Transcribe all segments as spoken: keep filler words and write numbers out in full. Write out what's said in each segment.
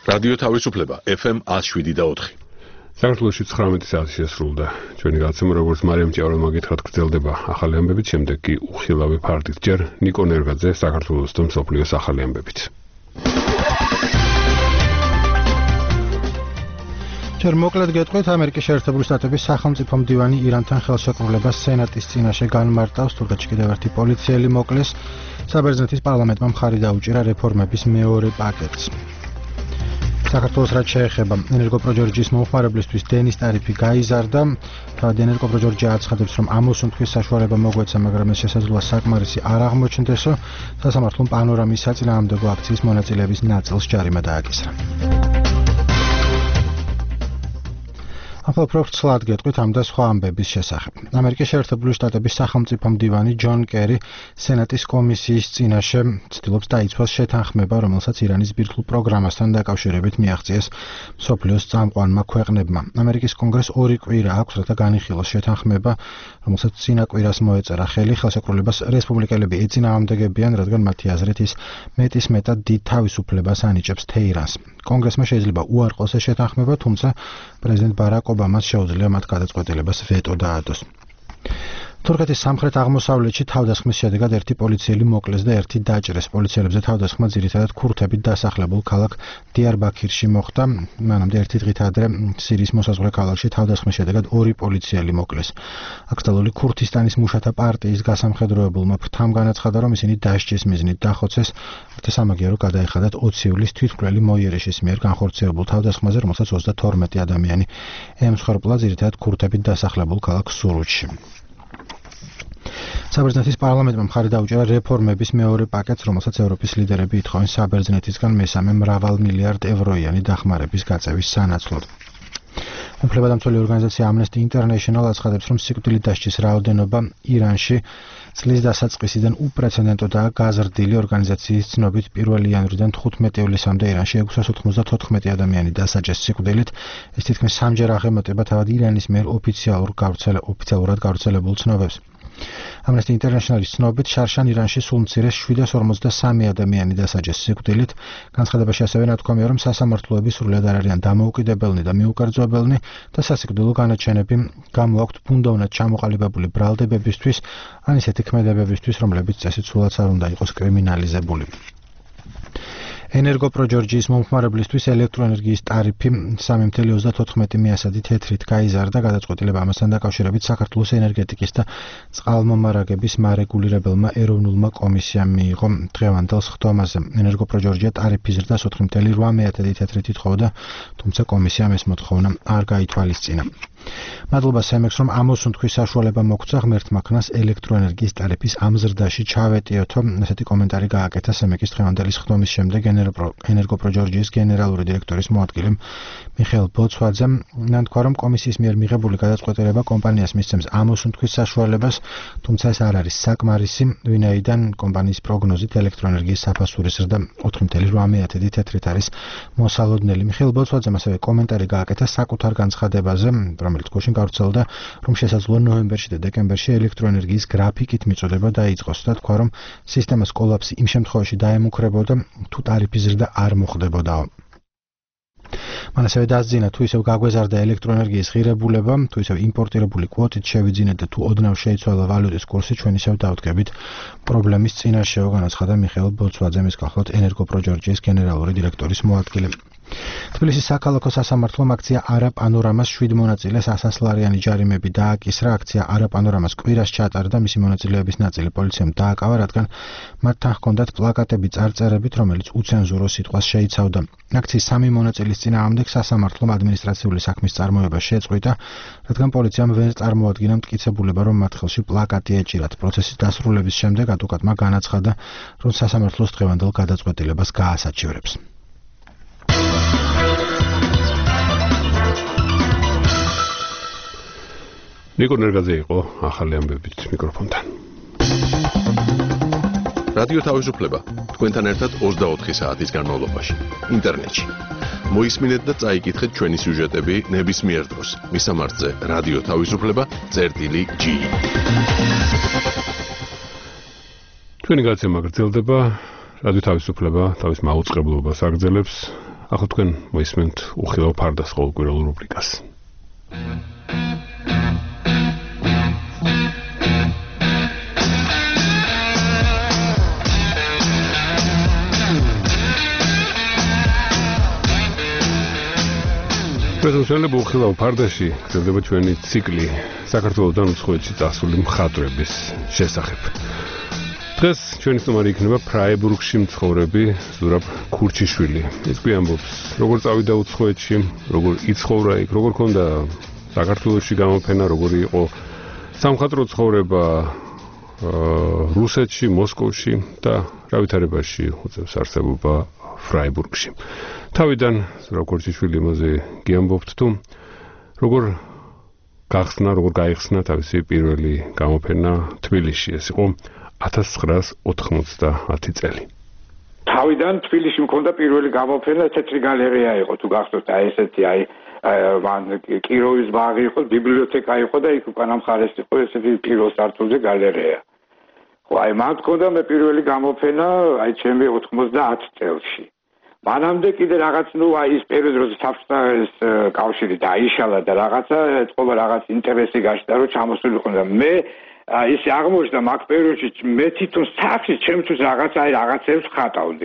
რადიო თავისუფლება ეფ ემ ნული შვიდი და ოთხი. საქართველოში ცხრამეტი საათი შესრულდა. ჩვენი გაცემა როგორც მარიამ ჭავრელმა გითხრათ გრძელდება ახალი ამბებით, შემდეგ კი უხილავი ფარდით ჯერ ნიკო ნერგაძე საქართველოს და მსოფლიოს ახალი ამბებით. ჯერ მოკლედ გეტყვით, ამერიკის შეერთებული შტატების სახელმწიფო მდივანი ირანთან ხელშეკრულებას სენატის წინაშე განმარტავს, თურქეთში კიდევ ერთი პოლიციელი მოკლეს. საბერძნეთის პარლამენტმა მხარი დაუჭირა რეფორმების მეორე პაკეტს. საქართველოს რაც შეეხება ენერგოპროჯორჯის მომხმარებლისთვის დენის ტარიფი გაიზარდა. თავად ენერგოპროჯორჯი აცხადებს, რომ ამოსუნთქვის საშუალება მოგვეცა, მაგრამ ეს შესაძლოა საკმარისი არ აღმოჩნდესო. სასამართლომ პანორამის საწინააღმდეგო აქციის მონაწილეების ნაწილს ჯარიმა დააკისრა. ახლა პროფესიულად გეტყვით ამ და სხვა ამბების შესახებ. ამერიკის შეერთებული შტატების სახელმწიფო მდივანი ჯონ კერი სენატის კომისიის წინაშე ცდილობს დაიცვას შეთანხმება, რომელსაც ირანის ბირთვულ პროგრამასთან დაკავშირებით მიაღწიეს მსოფლიოს წამყვანმა ქვეყნებმა. ამერიკის კონგრესს ორი კვირა აქვს, რათა განიხილოს შეთანხმება, რომელსაც წინა კვირას მოეწერა ხელი. ხელშეკრულებას რესპუბლიკელები ეწინააღმდეგებიან, რადგან მათი აზრით ის მეტის მეტად დიდ თავისუფლებას ანიჭებს თეირანს. კონგრესმა შეიძლება უარყოს ეს შეთანხმება, თუმცა პრეზიდენტ ბარაკ ობამას შეუძლია მათ გადაწყვეტილებას ვეტო დაადოს. თურქეთის სამხრეთ აღმოსავლეთში თავდასხმის შედეგად ერთი პოლიციელი მოკლეს და ერთი დაჭრეს. პოლიციელებზე თავდასხმა ძირითადად ქურთებით დასახლებულ ქალაქ დიარბაქირში მოხდა. მანამდე ერთი დღით ადრე სირიის მოსაზღვრე ქალაქში თავდასხმის შედეგად ორი პოლიციელი მოკლეს. აკრძალული ქურთისტანის მუშათა პარტიის გასამხედროებულმა ფრთამ განაცხადა, რომ ისინი დასჯის მიზნით დახოცეს, რათა სამაგიერო გადაეხადათ ოცი-ივლისს თვითმკვლელი მოიერიშის მიერ განხორციელებულ თავდასხმაზე, რომელსაც ოცდათორმეტი ადამიანი ემსხვერპლა ძირითადად ქურთებით დასახლებულ ქალაქ სურუჩში. საბერძნეთის პარლამენტმა მხარი დაუჭირა რეფორმების მეორე პაკეტს, რომელსაც ევროპის ლიდერები ითხოვენ საბერძნეთისგან მესამე მრავალ მილიარდ ევროიანი დახმარების გაწევის სანაცვლოდ. უფლებადამცველი ორგანიზაცია Amnesty International აცხადებს, რომ სიკვდილით დასჯის რაოდენობა ირანში წლის დასაწყისიდან უპრეცედენტოდაა გაზრდილი. ორგანიზაციის ცნობით პირველი იანვრიდან თხუთმეტი ივლისამდე ირანში ექვსას ოთხმოცდათოთხმეტი ადამიანი დასაჯეს სიკვდილით. ეს თითქმის სამჯერ აღემატება თავად ირანის მიერ ოფიციალურად გავრცელებულ ცნობებს. Amnesty International-ის ცნობით, შარშან ირანში სულ მცირე შვიდას ორმოცდასამი ადამიანი დასაჯეს სიკვდილით. განცხადებაში ასევე ნათქვამია, რომ სასამართლოები სრულად არ არიან დამოუკიდებელნი და მიუკერძოებელნი და სასიკვდილო განაჩენები გამოაქვთ ბუნდოვნად ჩამოყალიბებული ბრალდებებისთვის, ან ისეთი ქმედებებისთვის, რომლებიც წესით სულაც არ უნდა იყოს კრიმინალიზებული. ენერგოპროჯორჯის მომხმარებლისთვის ელექტროენერგიის ტარიფი სამი ოცდაოთხ მიასადი თეთრით გაიზარდა. გადაწყვეტილება ამასთან დაკავშირებით საქართველოს ენერგეტიკის და წყალმომარაგების მარეგულირებელმა ეროვნულმა კომისიამ მიიღო დღევანდელ სხდომაზე. ენერგოპროჯორჯია ტარიფის ზრდას ოთხი ოცდაოთხ მიასადი თეთრით ითხოვდა, თუმცა კომისიამ ეს მოთხოვნა არ გაითვალისწინა. მადლობა სემექს, რომ ამოსუნთქვის საშუალება მოგცა ღმერთმა ქნას ელექტროენერგიის ტარიფის ამ ზრდაში ჩავეტიოთო. ესეთი კომენტარი გააკეთა სემექის დღევანდელი სხდომის შემდეგ ენერგოპროჯორჯის გენერალური დირექტორის მოადგილემ მიხეილ ბოცვაძემ. ნათქვა, რომ კომისიის მიერ მიღებული გადაწყვეტილება კომპანიას მისცემს ამოსუნთქვის საშუალებას, თუმცა ეს არ არის საკმარისი, ვინაიდან კომპანიის პროგნოზით ელექტროენერგიის საფასურის ზრდა ოთხი ოცდაოთხ მიასადი თეთრით არის მოსალოდნელი. მიხეილ ბოცვაძემ ასევე კომენტარი გააკეთა საკუთარ განცხადებაზე, რომელიც გუშინ გავრცელდა, რომ შესაძლოა ნოემბერში და დეკემბერში ელექტროენერგიის გრაფიკით მიწოდება დაიწყოს და თქვა, რომ სისტემას კოლაფსი იმ შემთხვევაში დაემუქრებოდა, თუ ტარიფის ზრდა არ მოხდებოდაო. მან ასევე დასძინა, თუ ისევ გაგვეზარდა ელექტროენერგიის ღირებულება, თუ ისევ იმპორტირებული კვოტით შევიძინეთ და თუ ოდნავ შეიცვალა ვალუტის კურსი, ჩვენ ისევ დავდგებით პრობლემის წინაშეო, განაცხადა მიხეილ ბოცვაძემ, ის გახლავთ ენერგოპროჯორჯის გენერალური დირექტორის მოადგილე. თბილისის საქალაქო სასამართლომ აქცია არა პანორამას შვიდ მონაწილეს ასასლარიანი ჯარიმები დააკისრა. აქცია არა პანორამას კვირას ჩატარდა, მისი მონაწილეების ნაწილი პოლიციამ დააკავა, რადგან მათთან ჰქონდათ პლაკატები წარწერებით, რომელიც უცენზურო სიტყვას შეიცავდა. აქციის სამი მონაწილის წინააღმდეგ სასამართლომ ადმინისტრაციული საქმის წარმოება შეწყვიტა, რადგან პოლიციამ ვერ წარმოადგინა მტკიცებულება, რომ მათ ხელში პლაკატი ეჭირათ. პროცესის დასრულების შემდეგ ადვოკატმა განაცხადა, რომ სასამართლოს დღევანდელ გადაწყვეტილებას გაასაჩივრებს. ნიკო ნერგაძე იყო ახალი ამბებით მიკროფონთან. რადიო თავისუფლება თქვენთან ერთად ოცდაოთხი საათის განმავლობაში ინტერნეტში. მოისმინეთ და წაიკითხეთ ჩვენი სიუჟეტები ნებისმიერ დროს. მისამართზე რადიო თავისუფლება წერტილი ჯი. ჩვენი გაცემა გრძელდება. რადიო თავისუფლება თავის მაუწყებლობას აგრძელებს. ახლა თქვენ მოისმენთ უხილავ ფარდას ყოველკვირეულ რუბრიკას. პრეზენტაციული უხილავ ფარდაში გრძელდება ჩვენი ციკლი საქართველოსთან უცხოეთში წასული მხატვრების შესახებ. დღეს ჩვენი სტუმარი იქნება ფრაიბურგში მცხოვრები ზურაბ ქურჩიშვილი. ის გვიამბობს, როგორ წავიდა უცხოეთში, როგორ იცხოვრა იქ, როგორ ქონდა საქართველოში გამოფენა, როგორი იყო სამხატვრო ცხოვრება რუსეთში, მოსკოვში და რა ვითარებაში უწევს არსებობა ფრაიბურგში. თავიდან ზურაბ ქურჩიშვილი იმაზე გიამბობთ თუ როგორ გახსნა, როგორ გაიხსნა თავისი პირველი გამოფენა თბილისში. ეს იყო ათას ცხრაას ოთხმოცდაათი წელი. თავიდან თბილისში მქონდა პირველი გამოფენა, თეთრი გალერეა იყო, თუ გახსოვთ, აი ესეთი, აი მან კიროვის ბაღი იყო, ბიბლიოთეკა იყო და იქ უკანა მხარეს იყო ესეთი პირველ სართულზე გალერეა. ხო, აი მან მქონდა მე პირველი გამოფენა, აი ჩემი ოთხმოცდაათ წელში. მანამდე კიდე რაღაც, ნუ აი ის პერიოდი, როცა საბჭოთა კავშირი დაიშალა და რაღაცა ეთყობა რაღაც ინტერესი გაჩნდა, რომ ჩამოსულიყო და მე ის აღმოჩნდა მაგ პერიოდში მე თვითონ სახში ჩემთვის რაღაც აი რაღაცებს ხატავდი.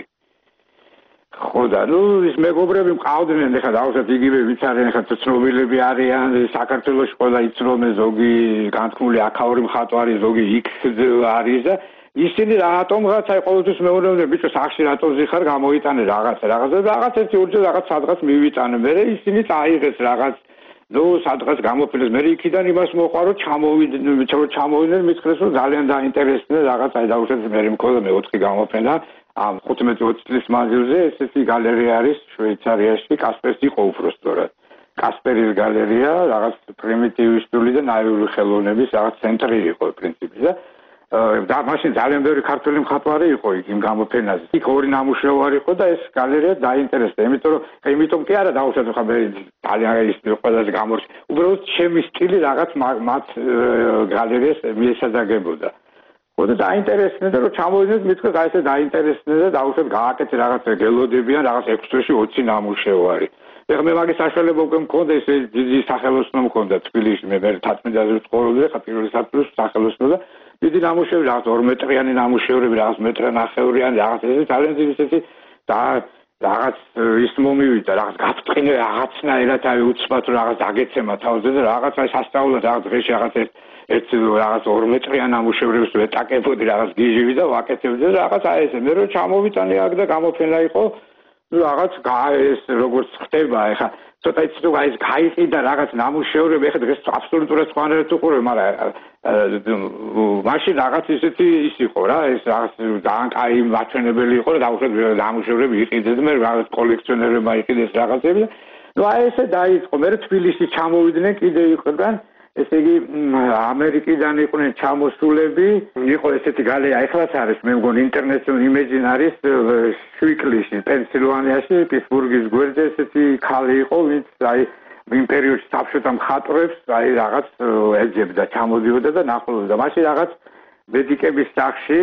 ხო და ნუ ის მეგობრები მყავდნენ, ეხლა დავუშვათ იგივე ვინც არიან, ეხლა ცნობილები არიან, საქართველოში ყველა იცნობენ, ზოგი განთქმული აქაური მხატვარი, ზოგი იქ არის და ისინი რატომღაც აი ყოველთვის მეუბნებოდნენ, ბიჭო, სახში რატომ ზიხარ, გამოიტანე რაღაცა, რაღაცა და რაღაც ერთი ორჯერ რაღაც სადღაც მივიტანე. მე ისინი წაიღეს რაღაც ნუ სადღაც გამოფენას მე იქიდან იმას მოყვა რომ ჩამოვიდნენ, რომ ჩამოვიდნენ, მითხრეს რომ ძალიან დაინტერესდნენ რაღაც აი დაუშვათ მე მქონდა მე ოთხი გამოფენა ამ ხუთმეტი ოცი წლის მანძილზე. ესეთი გალერეა არის შვეიცარიაში, კასპერს იყო უფრო სწორად. კასპერის გალერეა, რაღაც პრიმიტივისტული და ნაიური ხელოვნების რაღაც ცენტრი იყო პრინციპი და და მაშინ ძალიან ბევრი ქართველი მხატვარი იყო იქ იმ გამოფენაზე. იქ ორი ნამუშევარი იყო და ეს გალერეა დაინტერესდა, იმიტომ რომ იმიტომ კი არა დაუშვათ ხა მე ძალიან ის ყველაზე გამორჩა. უბრალოდ ჩემი სტილი რაღაც მათ გალერეას მიესადაგებოდა. ხო და დაინტერესდა რომ ჩამოვიდნენ, მithქვეს აი ესე დაინტერესდა და დაუშვათ გააკეთე რაღაც გელოდებიან რაღაც ექვსი თვეში ოცი ნამუშევარი. ეხლა მე მაგის საშუალება უკვე მქონდა, ეს დიდი სახელოსნო მქონდა თბილისში, მე თათმეტ-ზე ცხოვრობდი და ხა პირველი საფრთხის სახელოსნო და დიდი ნამუშევრები, რაღაც ორ მეტრიანი ნამუშევრები, რაღაც მეტრანახევრიანი, რაღაც ესე ძალიან დიდი ესეთი და რაღაც ის მომივიდა, რაღაც გაფრთხილე რაღაცნაირად აი უცბად რაღაც დაგეცემა თავზე და რაღაც აი სასწაულად რაღაც დღეში რაღაც ერთ რაღაც ორ მეტრიან ნამუშევრებს ვეტაკებოდი, რაღაც გიჟივი და ვაკეთებდი და რაღაც აი ესე მე რო ჩამოვიტანე აქ და გამოფენა იყო, ну რაღაც ეს როგორც ხდება ეხა ცოტა იცი თუ აი ეს გაიყიდა რაღაც ნამუშევრები ეხა დღეს აბსოლუტურად სხვანაირად უყურებ, მაგრამ მაშინ რაღაც ისეთი ის იყო რა, ეს რაღაც ძალიან კაი მაჩვენებელი იყო და დაუშვათ ნამუშევრები იყიდეს, მე რაღაც კოლექციონერებმა იყიდეს რაღაცები და ну აი ესე დაიწყო. მე თბილისში ჩამოვიდნენ კიდე იყვნენ, ესე იგი ამერიკიდან იყვნენ ჩამოსულები, იყო ესეთი გალერეა, ეხლაც არის, მე მგონი ინტერნეტში იმეჯინ არის შვიკლში, პენსილვანიაში, პიტსბურგის გვერდზე ესეთი ქალი იყო, ვინც აი იმ პერიოდში საბჭოთა მხატვრებს აი რაღაც ეძებდა, ჩამოდიოდა და ნახულობდა. მაშინ რაღაც მედიკების სახში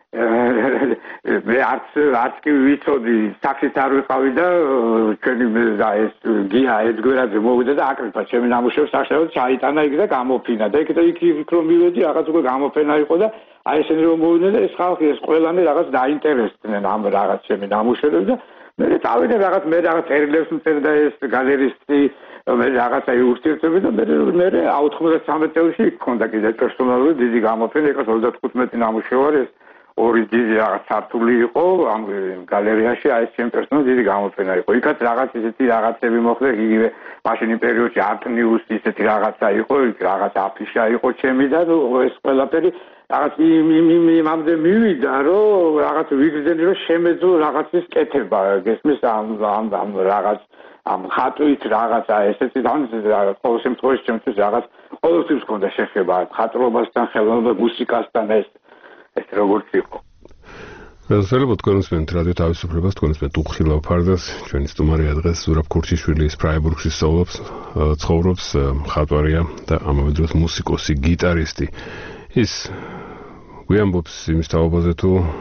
მე არც არც კი ვიცოდი, სახშიც არ ვიყავი და ჩვენი ეს გია ეძგვერაძე მოვიდა და აკრიფა ჩემი ნამუშევრს სახშავად ჩაიტანა იქ და გამოფინა და იქ და იქ რომ მივედი რაღაც უკვე გამოფენა იყო და აი ესენი რომ მოვიდნენ და ეს ხალხი ეს ყველანი რაღაც დაინტერესდნენ ამ რაღაც ჩემი ნამუშევრებს და მე წავიდა რაღაც მე რაღაც წერილებს მწერდა ეს გალერისტი, მე რაღაც აი ურთიერთობები და მე მე ოთხმოცდათრამეტ წელში მქონდა კიდე პერსონალური დიდი გამოფენა, იყო ოცდათხუთმეტი ნამუშევარი, ეს ორი დიდი რაღაც სართული იყო ამ გალერეაში, აი ეს ჩემ პერსონალ დიდი გამოფენა იყო. იქაც რაღაც ისეთი რაღაცები მოხდა, იგივე მაშინ იმ პერიოდში არტნიუს ისეთი რაღაცა იყო, რაღაც აფიშა იყო ჩემი და ეს ყველაფერი რაღაც იმამდე მივიდა, რომ რაღაც ვიგრძელი რომ შემეძლო რაღაცის კეთება, გესმის ამ ამ რაღაც ამ ხატვით რაღაცა ესეთი ყოველ შემთხვევაში ჩემთვის რაღაც ყოველთვის მქონდა შეხება ხატრობასთან, ხელოვნება, მუსიკასთან ეს ეს როგორც იყო. Răzvelul თქვენსმენთ რადიო თავისუფლებას, თქვენსმენთ უხილავ ფარდას, ჩვენი სტუმარია დღეს ზურაბ ქურჩიშვილი, ფრაიბურგში სწავლობს, ცხოვრობს, მხატვარია და ამავე დროს მუსიკოსი, გიტარისტი. ის გვიამბობს იმის თაობაზე თუ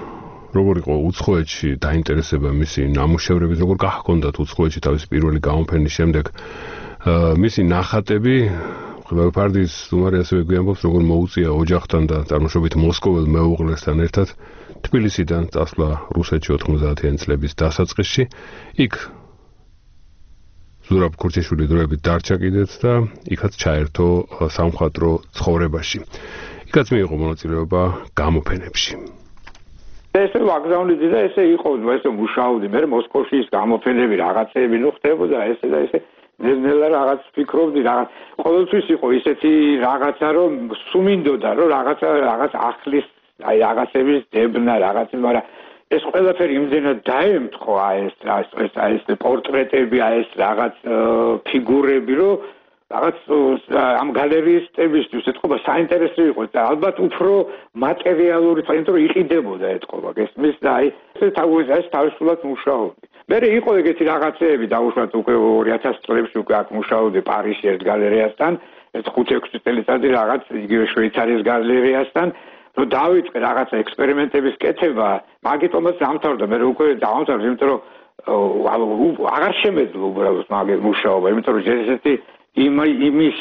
როგორ იყო უცხოეთში დაინტერესება მისი ნამუშევრების, როგორ გაჰქონდათ უცხოეთში თავისი პირველი გამოფენის შემდეგ მისი ნახატები, ხმელფარდის სტუმარი ასევე გვიამბობს, როგორ მოუწია ოჯახთან და წარმოშობით მოსკოველ მეუღლესთან ერთად თბილისიდან წასვლა რუსეთში ოთხმოცდაათიანი წლების დასაწყისში. იქ ზურაბ ქურჩიშვილი დროებით დარჩა კიდეც და იქაც ჩაერთო სამხატვრო ცხოვრებაში. იქაც მიიღო მონაწილეობა გამოფენებში. ესე ვაგზავნიდი და ესე იყო, ესე მუშაობდი, მე მოსკოვში ის გამოფენები რაღაცეები ნუ ხდებოდა, ესე და ესე ნელ-ნელა რაღაც ფიქრობდი, რაღაც ყოველთვის იყო ისეთი რაღაცა, რომ სუმინდოდა, რომ რაღაცა რაღაც ახლის, აი რაღაცების დებნა, რაღაცა, მაგრამ ეს ყველაფერი იმდენად დაემთხო, აი ეს ეს აი ეს პორტრეტები, აი ეს რაღაც ფიგურები, რომ რაღაც ამ გალერისტებისთვის ეთქობა საინტერესო იყო და ალბათ უფრო მატერიალური, თუმცა რომ იყიდებოდა ეთქობა გესმის და აი ეს თავის თავისუფლად მუშაობდი. მე იყო ეგეთი რაღაცეები დაუშვათ უკვე ორი ათასი წლებში უკვე აქ მუშაობდი პარიზში ერთ გალერეასთან, ერთ ხუთი ექვსი წელიწადი რაღაც იგივე შვეიცარიის გალერეასთან, რომ დავიწყე რაღაცა ექსპერიმენტების კეთება, მაგიტომაც დამთავრდა, მე უკვე დავამთავრე, იმიტომ რომ აღარ შემეძლო უბრალოდ მაგ მუშაობა, იმიტომ რომ ესეთი იმ იმის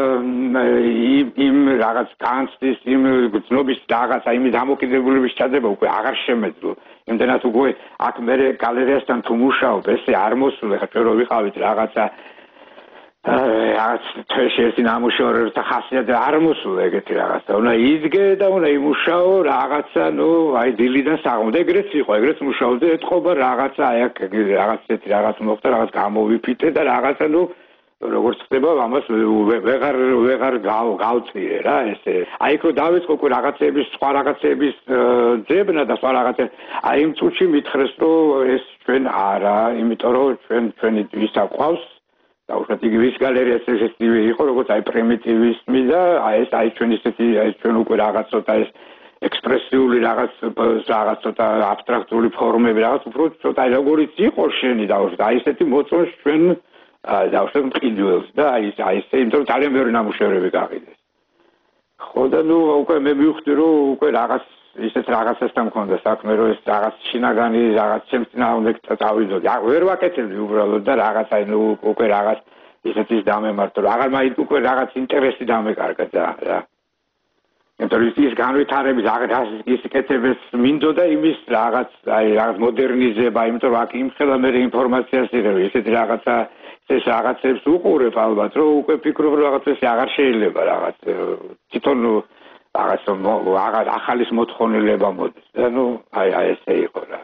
იმ რაღაც განცდის იმ გზნობის რაღაცა იმის დამოკიდებულების ჩადება უკვე აღარ შემეძლო. იმდენად უკვე აქ მე გალერეასთან თუ მუშაობ, ესე არ მოსულე, ხა ჩვენ რო ვიყავით რაღაცა რაღაც თვეში ერთი ნამუშევრებთა ხასიათი არ მოსულა ეგეთი რაღაცა. უნდა იდგე და უნდა იმუშაო რაღაცა, ნუ აი დილიდან საღამომდე ეგრეც იყო, ეგრეც მუშაობდი, ეთქობა რაღაცა, აი აქ რაღაც ესეთი რაღაც მოხდა, რაღაც გამოვიფიტე და რაღაცა, ნუ როგორც ხდება, ამას ვეღარ ვეღარ გავწირე რა ესე. აი ხო დავიწყო უკვე რაღაცების, სხვა რაღაცების ძებნა და სხვა რაღაცა. აი იმ წუთში მითხრეს, რომ ეს ჩვენ არა, იმიტომ რომ ჩვენ ჩვენი ვისა ყავს და უშუალოდ იგივე ის გალერეა ესეთი იყო, როგორც აი პრიმიტივიზმი და აი ეს აი ჩვენ ისეთი აი ჩვენ უკვე რაღაც ცოტა ეს ექსპრესიული რაღაც რაღაც ცოტა აბსტრაქტული ფორმები რაღაც უფრო ცოტა აი როგორიც იყო შენი და აი ესეთი მოწონს ჩვენ და უშენ მყიდველს და აი აი ესე იმიტომ რომ ძალიან ბევრი ნამუშევრები გაყიდეს. ხო და ნუ უკვე მე მივხვდი რომ უკვე რაღაც ისეთ რაღაცასთან მქონდა საქმე რომ ეს რაღაც შინაგანი რაღაც ჩემს წინააღმდეგ წავიდოდი. აი ვერ ვაკეთებდი უბრალოდ და რაღაც აი ნუ უკვე რაღაც ისეთის დამემართო რომ აღარ მაინც უკვე რაღაც ინტერესი დამეკარგა და რა. იმიტომ რომ ის განვითარების რაღაც ის კეთებას მინდოდა იმის რაღაც აი რაღაც მოდერნიზება, იმიტომ რომ აქ იმხელა მე ინფორმაციას იღები, ესეთი რაღაცა ეს რაღაცებს უყურებ ალბათ, რომ უკვე ფიქრობ რომ რაღაც ეს აღარ შეიძლება რაღაც თვითონ რაღაც რაღაც ახალის მოთხოვნილება მოდის. და ნუ აი აი ესე იყო რა.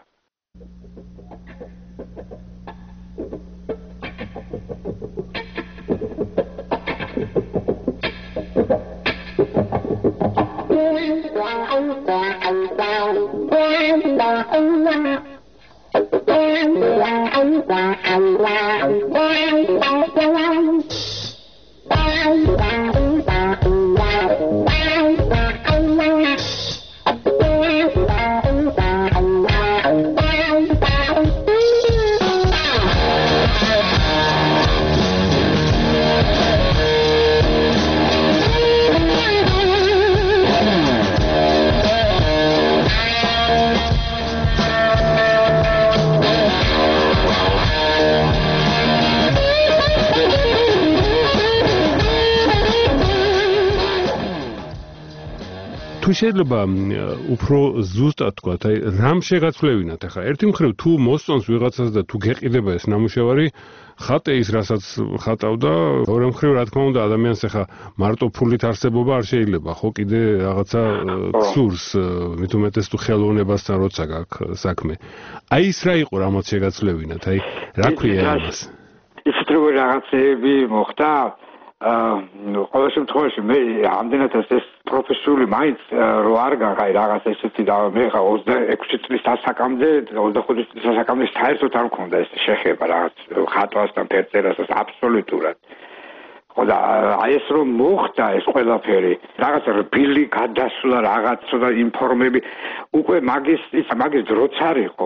თუ შეიძლება უფრო ზუსტად თქვა, აი რამ შეგაცვლევინათ ახლა? ერთი მხრივ თუ მოსწონს ვიღაცას და თუ გეყიდება ეს ნამუშევარი, ხატე ის რასაც ხატავდა, ორი მხრივ რა თქმა უნდა ადამიანს ახლა მარტო ფულით არსებობა არ შეიძლება, ხო კიდე რაღაცა გსურს, მით უმეტეს თუ ხელოვნებასთან როცა გაქვს საქმე. აი ის რა იყო რამაც შეგაცვლევინათ, აი რა ქვია ამას? ისეთ როგორ რაღაცეები მოხდა აა ყოველ შემთხვევაში მე ამდენად ეს პროფესიული მაინც რო არ გაღაი რაღაც ესეთი და მე ხა ოცდაექვსი წლის ასაკამდე ოცდახუთი წლის ასაკამდე საერთოდ არ მქონდა ეს შეხება რაღაც ხატვასთან ფერწერასთან აბსოლუტურად. ხო და აი ეს რომ მოხდა ეს ყველაფერი რაღაც რბილი გადასვლა რაღაც და ინფორმები უკვე მაგის ის მაგის დროც არ იყო.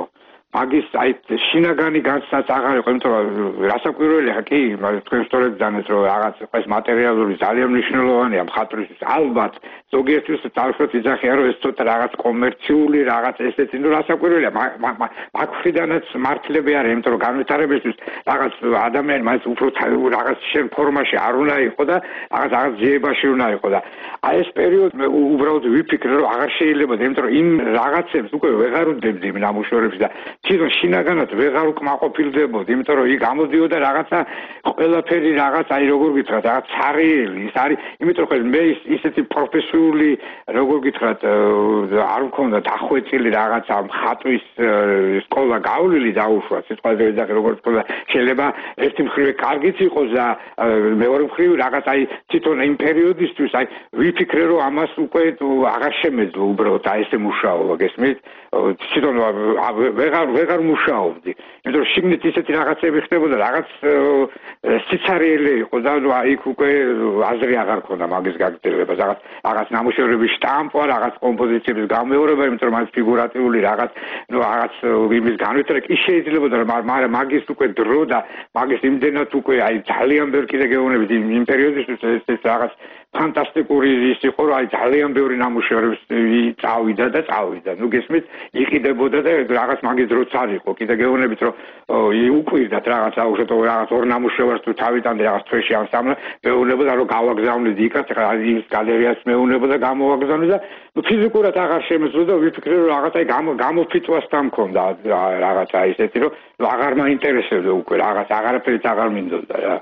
მაგის აი შინაგანი განცდაც აღარ იყო, იმიტომ რომ რასაკვირველია კი, თქვენ სწორედ დანეთ რომ რაღაც ეს მატერიალური ძალიან მნიშვნელოვანია მხატვრისთვის. ალბათ ზოგიერთის თავშოთ იძახიან რომ ეს ცოტა რაღაც კომერციული რაღაც ესეთი, ნუ რასაკვირველია, მაგ მხრიდანაც მართლები არის, იმიტომ რომ განვითარებისთვის რაღაც ადამიანი მას უფრო რაღაც შენ ფორმაში არ უნდა იყო და რაღაც რაღაც ძიებაში უნდა იყო და აი ეს პერიოდი უბრალოდ ვიფიქრე რომ აღარ შეიძლება, იმიტომ რომ იმ რაღაცებს უკვე ვეღარ უნდებდი იმ ნამუშევრებს და თვითონ შინაგანად ვეღარ უკმაყოფილდებოდი, იმიტომ რომ იქ ამოდიოდა რაღაცა ყველაფერი რაღაც აი როგორ გითხრათ, რაღაც ცარიელი, ის არის, იმიტომ რომ მე ისეთი პროფესიული როგორ გითხრათ არ მქონდა დახვეწილი რაღაცა მხატვრის სკოლა გავლილი დაუშვათ, სიტყვაზე ვეძახი როგორ თქვა, შეიძლება ერთი მხრივ კარგიც იყოს და მეორე მხრივ რაღაც აი თვითონ იმ პერიოდისთვის აი ვიფიქრე რომ ამას უკვე აღარ შემეძლო უბრალოდ აი ესე მუშაობა, გესმით? თვითონ ვეღარ ვეღარ მუშაობდი. იმიტომ რომ შიგნით ისეთი რაღაცები ხდებოდა, რაღაც სიცარიელი იყო და იქ უკვე აზრი აღარ ქონდა მაგის გაგრძელებას. რაღაც რაღაც ნამუშევრების შტამპვა, რაღაც კომპოზიციების გამეორება, იმიტომ რომ მაგ ფიგურატიული რაღაც ნუ რაღაც იმის განვითარება კი შეიძლებოდა, მაგრამ მაგის უკვე დრო და მაგის იმდენად უკვე აი ძალიან ბევრი კიდე გეუბნებით იმ პერიოდისთვის ეს რაღაც ფანტასტიკური ის იყო, რომ აი ძალიან ბევრი ნამუშევრები წავიდა და წავიდა. ნუ გესმით, იყიდებოდა და რაღაც მაგის დროც არ იყო. კიდე გეუბნებით, რომ უკვირდათ რაღაც აუშვეთ რაღაც ორ ნამუშევარს თუ თავიდან რაღაც თვეში ამსამლა, მეუბნებოდა რომ გავაგზავნიდი იქაც, ხა ის გალერეას მეუბნებოდა გამოვაგზავნე და ნუ ფიზიკურად აღარ შემეძლო და ვიფიქრე რომ რაღაც აი გამოფიტვასთან მქონდა რაღაცა ისეთი, რომ აღარ მაინტერესებდა უკვე რაღაც აღარაფერიც აღარ მინდოდა რა.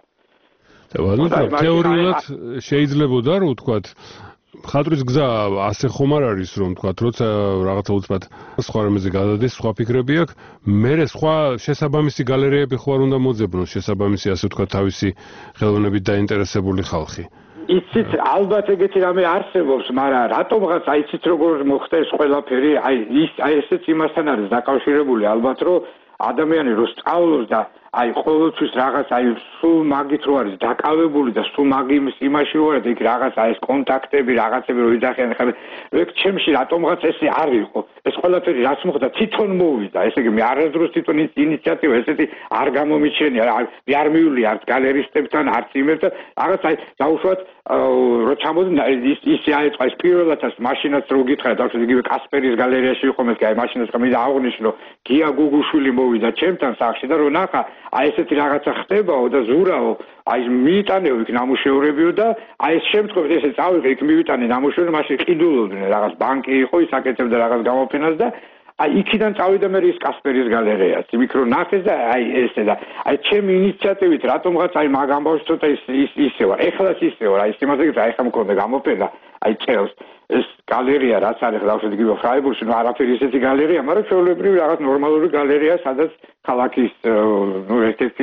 თეორიულად შეიძლებოდა რომ ვთქვათ მხატვრის გზა ასე ხომ არ არის რომ ვთქვათ როცა რაღაცა უცბად სხვა რამეზე გადადეს სხვა ფიქრები აქვს მერე სხვა შესაბამისი გალერეები ხო არ უნდა მოძებნოს შესაბამისი ასე ვთქვათ თავისი ხელოვნებით დაინტერესებული ხალხი იცით ალბათ ეგეთი რამე არსებობს მაგრამ რატომღაც აი იცით როგორ მოხდა ეს ყველაფერი აი ის აი ესეც იმასთან არის დაკავშირებული ალბათ რომ ადამიანი რო სწავლობს და აი ყოველთვის რაღაც აი სულ მაგით რო არის დაკავებული და სულ მაგის იმაში რო არის იქ რაღაც აი ეს კონტაქტები რაღაცები რო იძახიან ხა ეგ ჩემში რატომღაც ესე არ იყო ეს ყველაფერი რაც მოხდა თვითონ მოვიდა ესე იგი მე არასდროს თვითონ ინიციატივა ესეთი არ გამომიჩენია მე არ მივული არც გალერისტებთან არც იმებთან რაღაც აი დაუშვათ რო ჩამოდი ის ისე აიწყა ეს პირველადაც მაშინაც რო გითხრა დავშვათ იგივე კასპერის გალერეაში იყო მე აი მაშინაც მე აღნიშნო გია გუგუშვილი მოვიდა ჩემთან სახში და რო ნახა აი ესეთი რაღაცა ხდებაო და ზურაო აი მიიტანეო იქ ნამუშევრებიო და აი ეს შემთხვევით ესე წავიღე იქ მივიტანე ნამუშევრები მაშინ ყიდულობდნენ რაღაც ბანკი იყო ის აკეთებდა რაღაც გამოფენას და აი იქიდან წავიდა მე ის კასპერის გალერეას იქ რო ნახეს და აი ესე და აი ჩემი ინიციატივით რატომღაც აი მაგ ამბავს ცოტა ის ისე ვარ ეხლაც ისე ვარ აი სიმაზე აი ხა მქონდა გამოფენა აი წელს ეს გალერეა რაც არის დავშვით იგივე ფრაიბურგში ნუ არაფერი ისეთი გალერეა მაგრამ ჩვეულებრივი რაღაც ნორმალური გალერეა სადაც ქალაქის ნუ ერთ-ერთი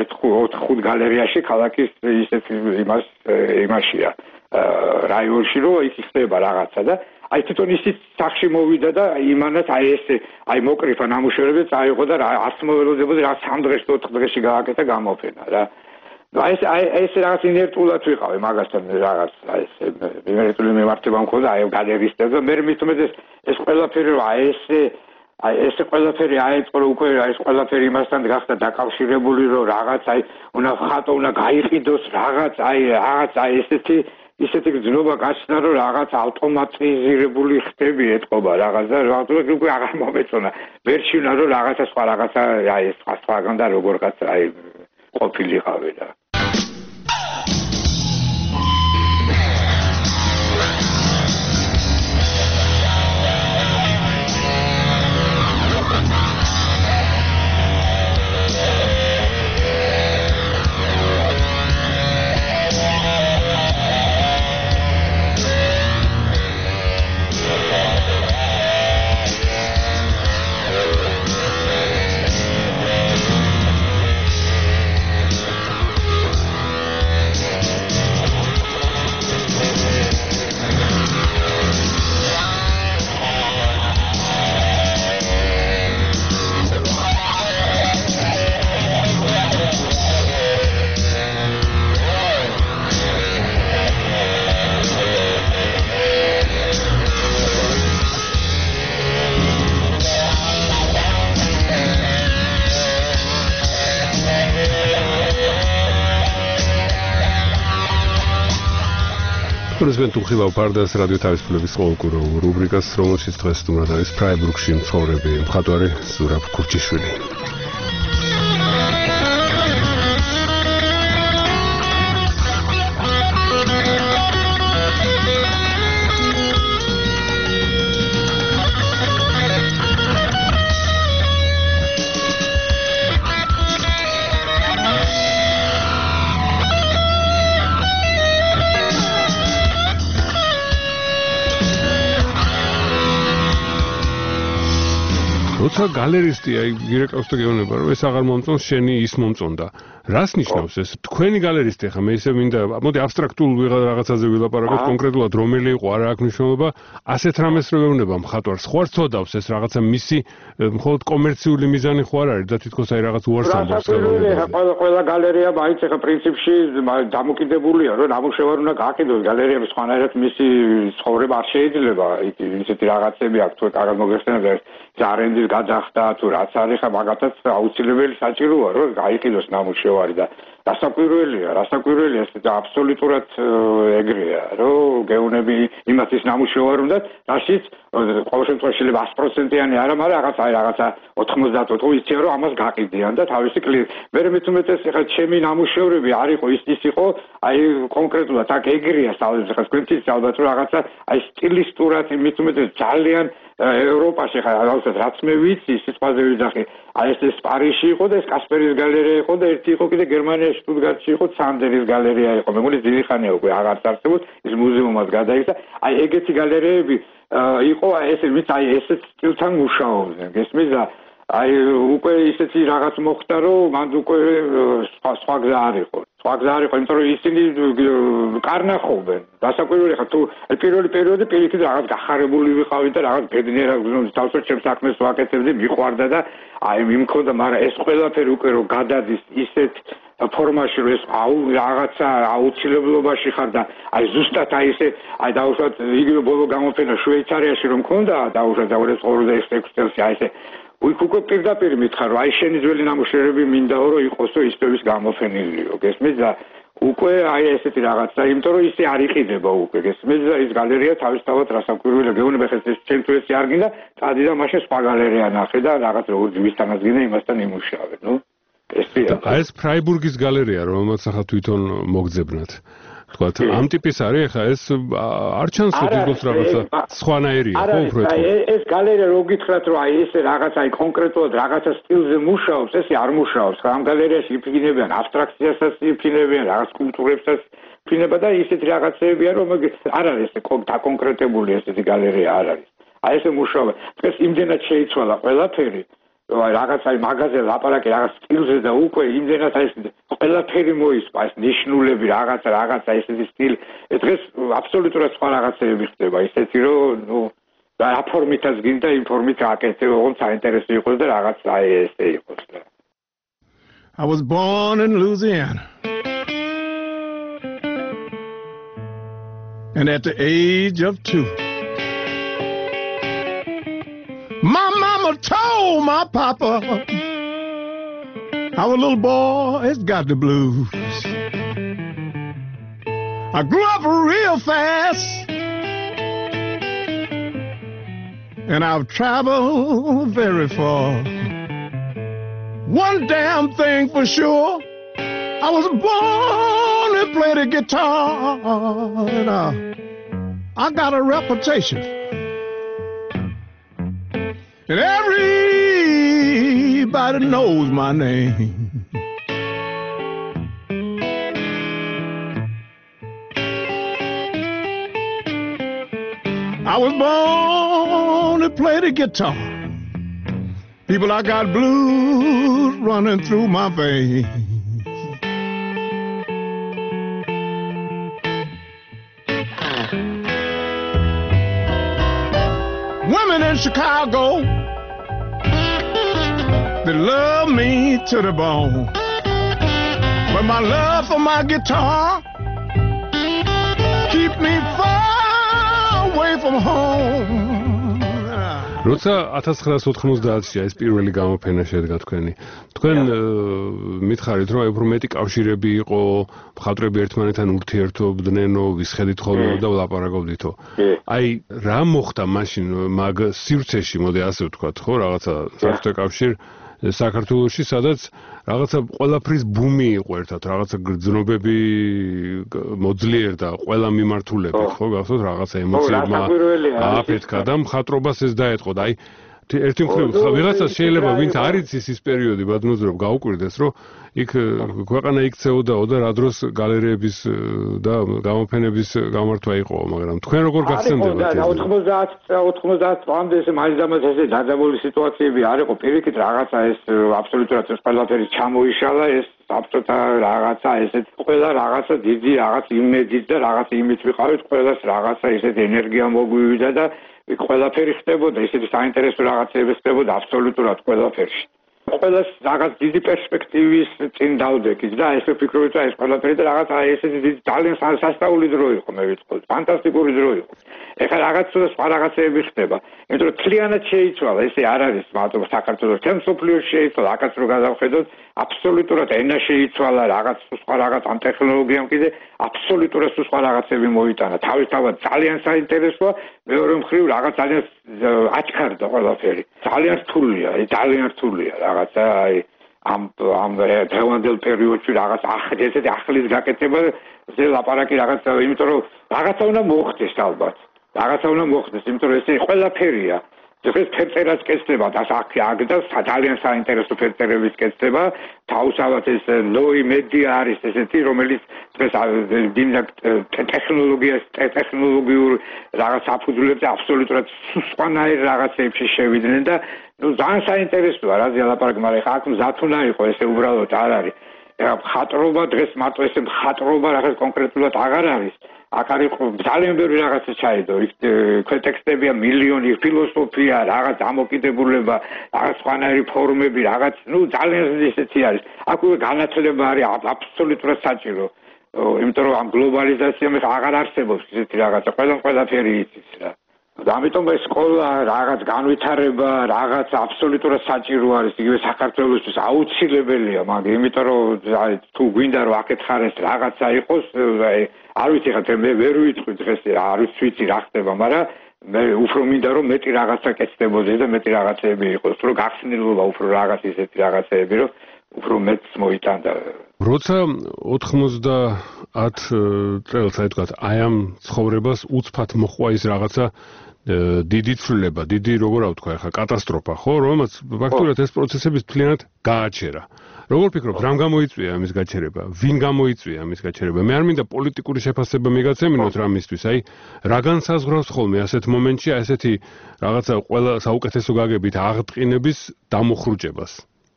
ოთხ გალერეაში ქალაქის ისეთი იმას იმაშია რაიონში რო იქ ხდება რაღაცა და აი თვითონ ისიც სახში მოვიდა და იმანაც აი ესე აი მოკრიფა ნამუშევრები წაიღო და არც მოველოდებოდი რა სამ დღეში ოთხ დღეში გააკეთა გამოფენა რა აი ეს აი ეს რაღაც ინერტულად ვიყავი მაგასთან რაღაც აი ეს ინერტული მიმართება მქონდა აი გალერისტებს და მე მithumეთ ეს ეს ყველაფერი აი ესე აი ეს ყველაფერი აიწყო რომ უკვე ეს ყველაფერი იმასთან გახდა დაკავშირებული რომ რაღაც აი უნდა ხატო უნდა გაიყიდოს რაღაც აი რაღაც აი ესეთი ისეთი გზნობა გაჩნდა რომ რაღაც ავტომატიზირებული ხდები ეთყობა რაღაც და რაღაცა უკვე აღარ მომეწონა ვერჩივნა რომ რაღაცა სხვა რაღაცა აი ეს სხვა სხვაგან და როგორღაც აი ყოფილიყავი და თქვენ თუხილავ ფარდას რადიო თავისუფლების ყოველკვირ რუბრიკას, რომელშიც დღეს სტუმრად არის ფრაიბურგში მცხოვრები მხატვარი ზურაბ ქურჩიშვილი. როცა გალერისტი აი დირექტორს და გეუბნება რომ ეს აღარ მომწონს შენი ის მომწონდა რას ნიშნავს ეს თქვენი გალერისტი ხა მე ისე მინდა მოდი აბსტრაქტულ რაღაცაზე ვილაპარაკოთ კონკრეტულად რომელი იყო არა აქვს მნიშვნელობა ასეთ რამეს რო გეუბნება მხატვარს ხო არ ცოდავს ეს რაღაცა მისი მხოლოდ კომერციული მიზანი ხო არ არის და თითქოს აი რაღაც უარს ამბობს ყველა ყველა გალერეა მაინც ხა პრინციპში დამოკიდებულია რომ ნამუშევარი უნდა გააკიდოს გალერეების სხვანაირად მისი ცხოვრება არ შეიძლება ისეთი რაღაცები აქვს თუ კარგად მოგეხსენებათ ზარენდის გაძახდა თუ რაც არის ხა მაგათაც აუცილებელი საჭიროა რომ გაიყიდოს ნამუშევარი და რასაკვირველია რასაკვირველია ეს და აბსოლუტურად ეგრეა რომ გეუნები იმას ის ნამუშევარი უნდა რაშიც ყოველ შემთხვევაში შეიძლება sto პროცენტიანი არა მაგრამ რაღაც აი რაღაცა ოთხმოცდაათ ოთხი იციან რომ ამას გაყიდიან და თავისი კლient მე მით უმეტეს ხა ჩემი ნამუშევრები არ იყო ის ის იყო აი კონკრეტულად აქ ეგრეა სწავლებს ხა სკრიპტიც ალბათ რომ რაღაცა აი სტილისტურად მით უმეტეს ძალიან ევროპაში ხა რაღაცა რაც მე ვიცი სიტყვაზე ვიძახი აი ეს ეს პარიზში იყო და ეს კასპერის გალერეა იყო და ერთი იყო კიდე გერმანიაში შტუტგარტში იყო სანდერის გალერეა იყო მე მგონი დიდი ხანია უკვე აღარ წარსებუთ ის მუზეუმად გადაიქცა აი ეგეთი გალერეები იყო ეს ვიც აი ესეც სტილთან მუშაობდნენ გესმის და აი უკვე ისეთი რაღაც მოხდა რომ მანდ უკვე სხვა სხვა გზა არ იყო სხვა გზა არ იყო იმიტომ რომ ისინი კარნახობენ დასაკვირველი ხა თუ პირველი პერიოდი პირიქით რაღაც გახარებული ვიყავი და რაღაც ბედნიერად გზნობდი თავს რომ ჩემს საქმეს ვაკეთებდი მიყვარდა და აი მიმქონდა მაგრამ ეს ყველაფერი უკვე რომ გადადის ისეთ ფორმაში რომ ეს აუ რაღაცა აუცილებლობაში ხარ და აი ზუსტად აი ესე აი დაუშვათ იგივე ბოლო გამოფენა შვეიცარიაში რომ მქონდა დაუშვათ და ოცდაექვსი წელს აი ესე უკვე პირდაპირ მითხარ რომ აი შენი ძველი ნამუშევრები მინდაო რომ იყოსო ისწვევის გამოფენილიო გესმის და უკვე აი ესეთი რაღაცა იმიტომ რომ ისე არ იყიდება უკვე გესმის და ის გალერეა თავისთავად რასაკვირველია გეუბნება ხეს ეს ჩემ თუ ესე არ გინდა წადი და მაშინ სხვა გალერეა ნახე და რაღაც როგორ ვისთანაც გინდა იმასთან იმუშავე ნუ აი ეს ფრაიბურგის გალერეა რომელსაც ახლა თვითონ მოგძებნათ თქვათ ამ ტიპის არის ხა ეს არ ჩანს რომ თითქოს რაღაცა სხვანაირია ხო უფრო აი ეს გალერეა რო გითხრათ რომ აი ესე რაღაც აი კონკრეტულად რაღაცა სტილზე მუშაობს ესე არ მუშაობს ხა ამ გალერეაში იფიქინებიან აბსტრაქციასაც იფიქინებიან რაღაც კულტურებსაც იფიქნება და ისეთი რაღაცებია რომ არ არის ესე დაკონკრეტებული ესეთი გალერეა არ არის აი ესე მუშაობა დღეს იმდენად შეიცვალა ყველაფერი აი რაღაც აი მაღაზია ლაპარაკი რაღაც სტილზე და უკვე იმდენად აი ეს ყველაფერი მოისვა ეს ნიშნულები რაღაც რაღაცა ესეთი სტილი დღეს აბსოლუტურად სხვა რაღაცები ხდება ისეთი რომ ნუ და აფორმითაც გინდა იმ ფორმით აკეთე ოღონდ საინტერესო იყოს და რაღაც აი ესე იყოს და I was born in Louisiana and at the age of two my mama told my papa our little boy's got the blues. I grew up real fast and I've traveled very far. One damn thing for sure, I was born to play the guitar and uh, I got a reputation. And everybody knows my name. I was born to play the guitar. People, I got blues running through my veins. Women in Chicago, they love me to the bone. But my love for my guitar keep me far away from home. როცა ათას ცხრაას ოთხმოცდაათში ეს პირველი გამოფენა შედგა თქვენი. თქვენ მითხარით, რომ უფრო მეტი კავშირები იყო, მხატვრები ერთმანეთთან ურთიერთობდნენო, ვისხედით ხოლმე და ვლაპარაკობდითო. აი, რა მოხდა მაშინ მაგ სივრცეში, მოდი ასე ვთქვათ, ხო, რაღაცა საბჭოთა კავშირი საქართველოში, სადაც რაღაცა ყველაფრის ბუმი იყო ერთად, რაღაცა გრძნობები მოძლიერდა ყველა მიმართულებით, ხო, გახსოვთ, რაღაცა ემოციებმა ააფეთქა და მხატვრობას ეს დაეთყო და აი ერთი მხრივ ვიღაცა შეიძლება ვინც არ იცის ის პერიოდი ბადნუძრობ გაუკვირდეს, რომ იქ ქვეყანა იქცეოდაო და რა დროს გალერეების და გამოფენების გამართვა იყო, მაგრამ თქვენ როგორ გახსენდებათ ეს? ოთხმოცდაათ ოთხმოცდაათ წლამდე ეს მაინც-ამაინც ესე დაძაბული სიტუაციები არ იყო, პირიქით რაღაცა ეს აბსოლუტურად ეს ყველაფერი ჩამოიშალა, ეს საბჭოთა რაღაცა ესეთ ყველა რაღაცა დიდი რაღაც იმედით და რაღაც იმით ვიყავით, ყველას რაღაცა ესეთ ენერგია მოგვივიდა და ყველაფერი ხდებოდა, ესეთი საინტერესო რაღაცები ხდებოდა აბსოლუტურად ყველაფერში. ყველას რაღაც დიდი პერსპექტივის წინ დავდექით და ესე ვფიქრობთ, რომ ეს ყველაფერი და რაღაც ესეთი დიდი ძალიან სასწაული დრო იყო, მე ვიტყოდ, ფანტასტიკური დრო იყო. ეხლა რაღაც სხვა რაღაცები ხდება. იმიტომ რომ მთლიანად შეიცვალა, ესე არ არის მარტო საქართველოს თემ სოფლიოში შეიცვალა, აქაც რო გადავხედოთ, აბსოლუტურად ენა შეიცვალა, რაღაც სხვა რაღაც ამ ტექნოლოგიამ კიდე აბსოლუტურად სხვა რაღაცები მოიტანა. თავისთავად ძალიან საინტერესოა, მეორე მხრივ რაღაც ძალიან აჩქარდა ყველაფერი. ძალიან რთულია, ძალიან რთულია რაღაცა აი ამ ამ დღევანდელ პერიოდში რაღაც ახალ ახლის გაკეთება ზე ლაპარაკი რაღაცა, იმიტომ რომ რაღაცა უნდა მოხდეს ალბათ. რაღაცა უნდა მოხდეს, იმიტომ რომ ესე ყველაფერია. ეს ფერწერაც კეთდება და აქ აქ და ძალიან საინტერესო ფერწერების კეთდება. თავსავად ეს ნოი მედია არის ესეთი, რომელიც დღეს ტექნოლოგიას ტექნოლოგიურ რაღაც საფუძვლებზე აბსოლუტურად სხვანაირ რაღაცებში შევიდნენ და ნუ ძალიან საინტერესოა რა ზიალაპარაკი, მაგრამ ხა აქ მზად უნდა იყო, ესე უბრალოდ არ არის. ეხა მხატვრობა დღეს მარტო ესე მხატვრობა რაღაც კონკრეტულად აღარ არის. აქ არის ძალიან ბევრი რაღაცა ჩაიდო, იქ ქვეტექსტებია მილიონი, ფილოსოფია, რაღაც ამოკიდებულება, რაღაც სხვანაირი ფორმები, რაღაც, ნუ ძალიან ისეთი არის. აქ უკვე განათლება არის აბსოლუტურად საჭირო. იმიტომ რომ ამ გლობალიზაციამ აღარ არსებობს ისეთი რაღაცა, ყველა ყველაფერი იცის რა. და ამიტომ ეს სკოლა რაღაც განვითარება, რაღაც აბსოლუტურად საჭირო არის, იგივე საქართველოსთვის აუცილებელია, მაგრამ იმიტომ რომ აი თუ გვინდა რომ აქეთ ხარეს რაღაცა იყოს, აი არ ვიცი ხა მე ვერ ვიტყვი დღეს არ ვიცი რა ხდება, მაგრამ მე უფრო მინდა რომ მეტი რაღაცა კეთდებოდეს და მეტი რაღაცები იყოს, რომ გახსნილობა უფრო რაღაც ისეთი რაღაცები, რომ უფრო მეტს მოიტანდა. როცა ოთხმოცდაათ წელს აი თქვა აი ამ ცხოვრებას უცბად მოხვა ის რაღაცა დიდი ცვლილება, დიდი როგორ ავთქვა ახლა კატასტროფა, ხო, რომელსაც ფაქტურად ეს პროცესები მთლიანად გააჩერა. როგორ ფიქრობთ, რამ გამოიწვია ამის გაჩერება? ვინ გამოიწვია ამის გაჩერება? მე არ მინდა პოლიტიკური შეფასება მიგაცემინოთ რამისთვის, აი რა განსაზღვრავს ხოლმე ასეთ მომენტში ასეთი რაღაცა ყველა საუკეთესო გაგებით აღტყინების დამოხრუჭებას?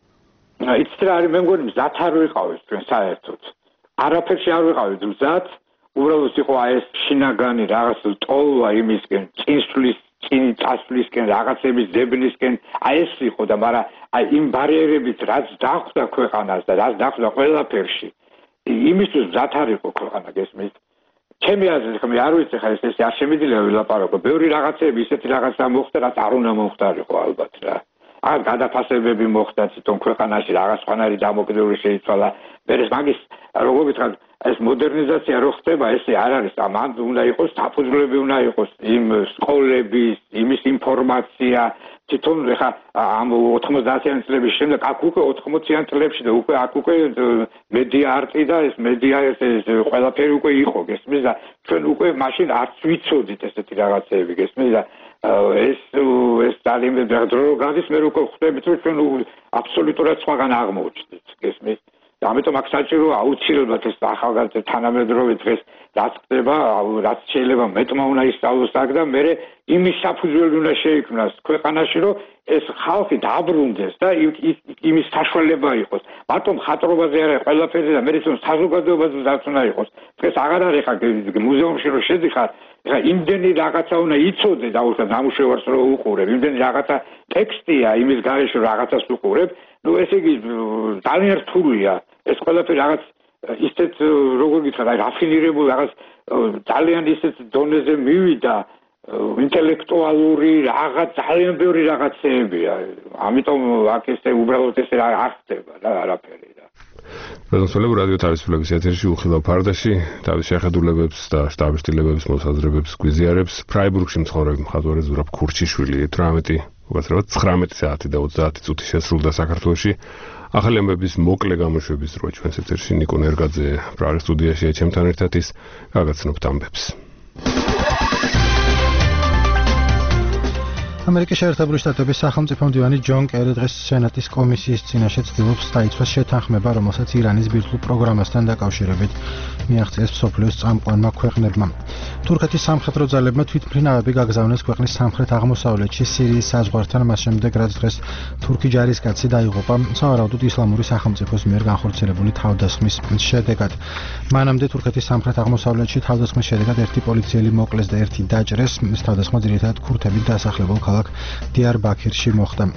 იცით რა არის, მე მგონი მზად არ ვიყავით თქვენ საერთოდ. არაფერში არ ვიყავით მზად, უბრალოდ იყო აი ეს შინაგანი რაღაც ტოლვა იმისკენ, წინსვლის წინ წასვლისკენ, რაღაცების ძებნისკენ, აი ეს იყო და მაგრამ აი იმ ბარიერებით რაც დახვდა ქვეყანას და რაც დახვდა ყველაფერში, იმისთვის მზად არ იყო ქვეყანა, გესმით? ჩემი აზრით, მე არ ვიცი ხა ეს ეს არ შემიძლია ვილაპარაკო. ბევრი რაღაცები ისეთი რაღაცა მოხდა, რაც არ უნდა მოხდარიყო ალბათ რა. ან გადაფასებები მოხდა თვითონ ქვეყანაში, რაღაც სხვანაირი დამოკიდებული შეიცვალა. მერე მაგის როგორ ვიტყვი, ეს მოდერნიზაცია რო ხდება, ესე არ არის, ამან უნდა იყოს საფუძვლები, უნდა იყოს იმ სკოლების, იმის ინფორმაცია, თვითონ ხა ამ ოთხმოცდაათიანი წლების შემდეგ აქ უკვე ოთხმოციანი წლებში და უკვე აქ უკვე მედია არტი და ეს მედია ეს ყველაფერი უკვე იყო, გესმის და ჩვენ უკვე მაშინ არც ვიცოდით ესეთი რაღაცეები, გესმის და ეს ეს ძალიან დრო გადის მე როგორ ხვდებით რომ ჩვენ აბსოლუტურად სხვაგან აღმოჩნდით, გესმის? ამიტომ აქ საჭიროა აუცილებლად ეს ახალგაზრდა თანამედროვე დღეს რაც ხდება, რაც შეიძლება მეტმა უნდა ისწავლოს აქ და მე იმის საფუძველი უნდა შეიქმნას ქვეყანაში, რომ ეს ხალხი დაბრუნდეს და იმის საშუალება იყოს. მარტო მხატვრობაზე არა, ყველაფერზე და მე თვითონ საზოგადოებაზე უნდა იყოს. დღეს აღარ არის ხა მუზეუმში რომ შედიხარ, ხა იმდენი რაღაცა უნდა იცოდე და უბრალოდ ნამუშევარს რო უყურებ, იმდენი რაღაცა ტექსტია იმის გარეშე რაღაცას უყურებ, ნუ ესე იგი ძალიან რთულია. ეს ყველაფერი რაღაც ისეთ როგორ გითხრათ, აი რაფინირებული რაღაც ძალიან ისეთ დონეზე მივიდა, ინტელექტუალური რაღაც ძალიან ბევრი რაღაცეებია. ამიტომ აქ ესე უბრალოდ ესე არ ხდება რა არაფერი რა. პრეზიდენტ რადიო თავისუფლების ეთერში უხილავ ფარდაში თავის შეხედულებებს და შტაბ-შტილებების მოსაზრებებს გვიზიარებს ფრაიბურგში მცხოვრები მხატვარი ზურაბ ქურჩიშვილი. თვრამეტი უკაცრავად ცხრამეტი საათი და ოცდაათი წუთი შესრულდა საქართველოში. ახალი ამბების მოკლე გამოშვების დრო ჩვენს ეთერში ნიკო ნერგაძე პრაღის სტუდიაშია ჩემთან ერთად ის გაგაცნობთ ამბებს. ამერიკის შეერთებული შტატების სახელმწიფო მდივანი ჯონ კერი დღეს სენატის კომისიის წინაშე ცდილობს დაიცვას შეთანხმება, რომელსაც ირანის ბირთვულ პროგრამასთან დაკავშირებით მიაღწიეს მსოფლიოს წამყვანმა ქვეყნებმა. თურქეთის სამხედრო ძალებმა თვითმფრინავები გაგზავნეს ქვეყნის სამხრეთ-აღმოსავლეთში სირიის საზღვართან, მას შემდეგ რაც დღეს თურქი ჯარისკაცი დაიღუპა სავარაუდოდ ისლამური სახელმწიფოს მიერ განხორციელებული თავდასხმის შედეგად. მანამდე თურქეთის სამხრეთ-აღმოსავლეთში თავდასხმის შედეგად ერთი პოლიციელი მოკლეს და ერთი დაჭრეს. ეს თავდასხმა ძირითადად ქურთებით დასახლებულ ქალაქ დიარბაქირში მოხდა.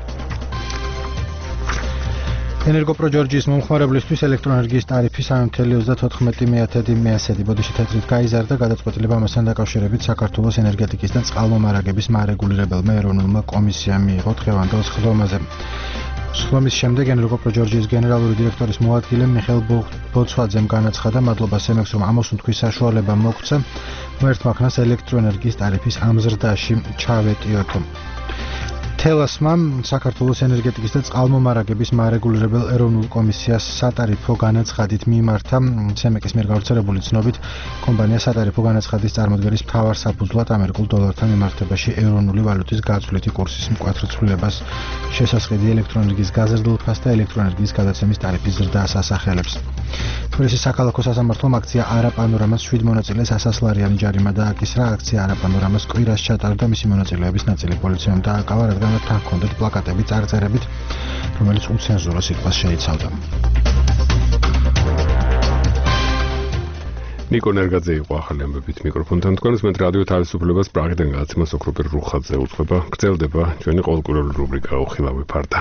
ენერგოპრო ჯორჯიის მომხმარებლისთვის ელექტროენერგიის ტარიფი სამი ათეული ოცდაოთხი მეათედი ბოდიში თეთრით გაიზარდა. გადაწყვეტილება ამასთან დაკავშირებით საქართველოს ენერგეტიკის და წყალმომარაგების მარეგულირებელმა ეროვნულმა კომისიამ მიიღო დღევანდელ სხდომაზე. სხდომის შემდეგ ენერგოპრო ჯორჯიის გენერალური დირექტორის მოადგილე მიხეილ ბოცვაძემ განაცხადა, მადლობას ემექს, რომ ამოსუნთქვის საშუალება მოგცა ღმერთმა ქნას ელექტროენერგიის ტარიფის ამ ზრდაში ჩავეტიოთო. თელასმა საქართველოს ენერგეტიკის და წყალმომარაგების მარეგულირებელ ეროვნულ კომისიას სატარიფო განაცხადით მიმართა. სემეკის მიერ გავრცელებული ცნობით, კომპანია სატარიფო განაცხადის წარმოდგენის მთავარ საფუძვლად ამერიკულ დოლართან მიმართებაში ეროვნული ვალუტის გაცვლითი კურსის მკვეთრ ცვლილებას შესაძლებელია ელექტროენერგიის გაზრდილფას და ელექტროენერგიის გადაცემის ტარიფის ზრდას ასახელებს. თბილისის საქალაქო სასამართლომ აქცია არა პანორამას შვიდ მონაწილეს ასასლარიანი ჯარიმა დააკისრა. აქცია არა პანორამას კვირას ჩატარდა, მისი მონაწილეების ნაწილი პოლიციამ დააკავა, რადგან თან ჰქონდათ პლაკატები წარწერებით, რომელიც უცენზურო სიტყვას შეიცავდა. ნიკო ნერგაძე იყო ახალი ამბებით მიკროფონთან. თქვენს მეტ რადიო თავისუფლებას პრაღიდან გადაცემას ოქროპერ რუხაძე უწყება. გრძელდება ჩვენი ყოველკვირეული რუბრიკა უხილავი ფარდა.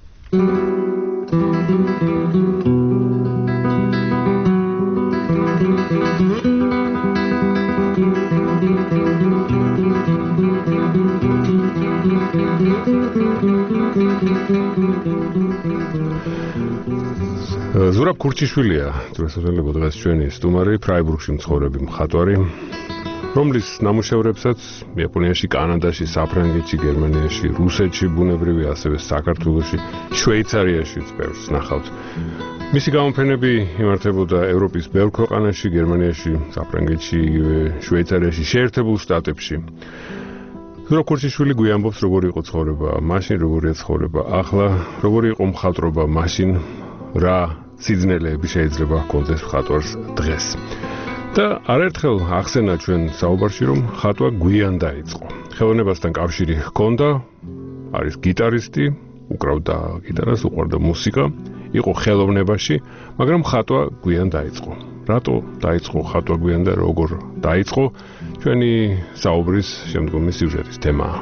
ზურაბ ქურჩიშვილია დროსადელება დღეს ჩვენი სტუმარი, ფრაიბურგში მცხოვრები მხატვარი, რომლის ნამუშევრებსაც იაპონიაში, კანადაში, საფრანგეთში, გერმანიაში, რუსეთში ბუნებრივია, ასევე საქართველოში, შვეიცარიაშიც ბევრს ნახავთ. მისი გამოფენები იმართებოდა ევროპის ბევრ ქვეყანაში, გერმანიაში, საფრანგეთში, შვეიცარიაში, შეერთებულ შტატებში. ზურაბ ქურჩიშვილი გვიამბობს, როგორი იყო ცხოვრება მაშინ, როგორია ცხოვრება ახლა, როგორი იყო მხატვრობა მაშინ, რა სიძნელეები შეიძლება ჰქონდეს მხატვარს დღეს. და არაერთხელ ახსენა ჩვენ საუბარში, რომ ხატვა გვიან დაიწყო. ხელოვნებასთან კავშირი ჰქონდა, არის გიტარისტი, უკრავდა გიტარას, უყვარდა მუსიკა, იყო ხელოვნებაში, მაგრამ ხატვა გვიან დაიწყო. რატო დაიწყო ხატვა გვიან და როგორ დაიწყო? ჩვენი საუბრის შემდგომი სიუჟეტის თემაა.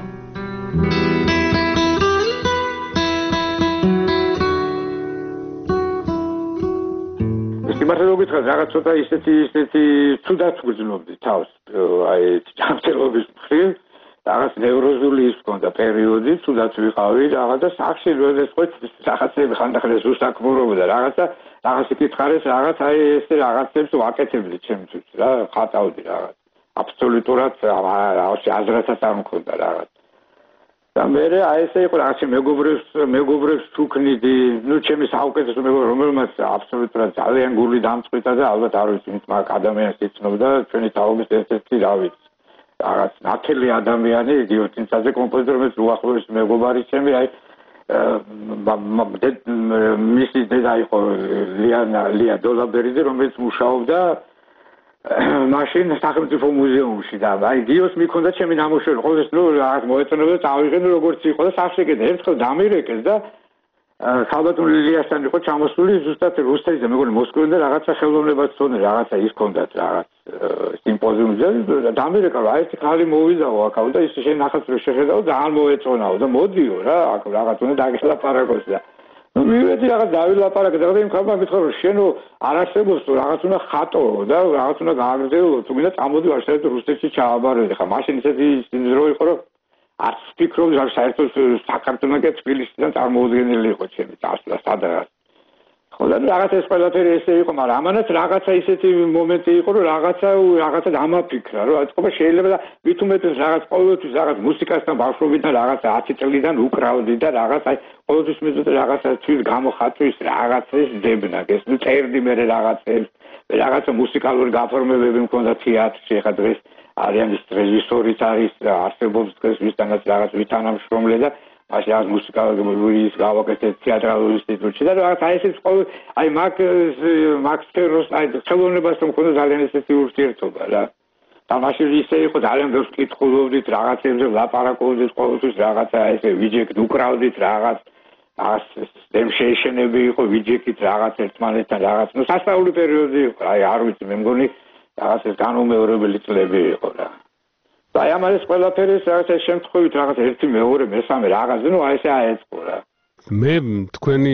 მართლა გითხრათ, რაღაც ცოტა ისეთი ისეთი ცუდად გრძნობდი თავს, აი ჯანმრთელობის მხრივ, რაღაც ნევროზული ის მქონდა პერიოდი, ცუდად ვიყავი, რაღაც და სახში როდესაც ხო რაღაცები ხანდახან ზუსტაკმურობდა, რაღაცა რაღაცი კითხარეს, რაღაც აი ესე რაღაცებს ვაკეთებდი ჩემთვის რა, ხატავდი რაღაც. აბსოლუტურად რაღაცი აზრათაც არ მქონდა რაღაც. და მე აი ესე იყო რაღაცა მეგობრებს მეგობრებს თუქნიდი, ნუ ჩემი საუკეთესო მეგობარი, რომელმაც აბსოლუტურად ძალიან გული დამწყვიტა და ალბათ არ ვიცი, მით მაგ ადამიანს იცნობდა, ჩვენი თაობის ერთ-ერთი რა ვიცი. რაღაც ნათელი ადამიანი, იდიოტინცაზე კომპოზიტორი, რომელიც უახლოესი მეგობარი ჩემი, აი მისი დედა იყო ლიანა ლია დოლაბერიძე, რომელიც მუშაობდა მაშინ სახელმწიფო მუზეუმში და აი გიოს მიქონდა ჩემი ნამუშევარი, ყოველთვის ნუ რაღაც მოეწონება და წავიღე, როგორც იყო და სახშეკეთე, ერთხელ დამირეკეს და ხალბატონ ლილიასთან იყო ჩამოსული ზუსტად რუსეთზე, მეგონი მოსკოვიდან და რაღაცა ხელოვნებას თონე, რაღაცა ის ჰქონდათ რაღაც სიმპოზიუმზე, დამირეკა, აი ეს ხალი მოვიზაო აქაო და ის შენ ნახած რომ შეხედავ და არ მოეწონაო და მოდიო რა, აქ რაღაც უნდა დაგელაპარაკოს და ну მივედი რაღაც დავილაპარაკე და იმ ხალხმა მითხრა რომ შენო არ არსებობს თუ რაღაც უნდა ხატო და რაღაც უნდა გააგრძელო თუ მინდა წამოდი ვარშავეთ რუსეთში ჩააბარეთ ხა მაშინ ისეთი დრო იყო რომ არც ფიქრობდი რომ საერთოდ საქართველოს და თბილისიდან წარმოუდგენელი იყო ჩემი წასვლა სადღაც ხო და რაღაც ეს ყველაფერი ესე იყო მაგრამ ამანაც რაღაცა ისეთი მომენტი იყო რომ რაღაცა რაღაცა დამაფიქრა რომ თქო შეიძლება და მით უმეტეს რაღაც ყოველთვის რაღაც მუსიკასთან ბავშვობიდან რაღაც ათი წლიდან უკრავდი და რაღაც აი ყოველთვის მეძოთ რაღაცა თვით გამოხატვის რაღაცის დებნაგეს ნუ წერდი მე რაღაცებს რაღაცა მუსიკალური გაფორმებები მქონდა თეატრში ხა დღეს არიან ის რეჟისორიც არის არსებობს დღეს ვისთანაც რაღაც ვითანამშრომლე და მაშინ ამ მუსიკალური გავაკეთეთ თეატრალურ ინსტიტუტში და რაღაც აი ესეც ყოველ აი მაგ მაგ სფეროს აი ხელოვნებასთან მქონდა ძალიან ესეთი ურთიერთობა რა და მაშინ ისე იყო ძალიან ბევრს კითხულობდით რაღაცებზე ლაპარაკობდით ყოველთვის რაღაცა ესე ვიჯექით უკრავდით რაღაც ას დემშეიშენები იყო ვიჯექით რაღაც ერთმანეთთან რაღაც ნუ სასწაული პერიოდი იყო აი არ ვიცი მე მგონი რაღაც ეს განუმეორებელი წლები იყო რა და აი ამას ყველაფერი რაღაცა შემთხვევით რაღაც ერთი მეორე მესამე რაღაცა ნუ აი ესე აეწყო რა მე თქვენი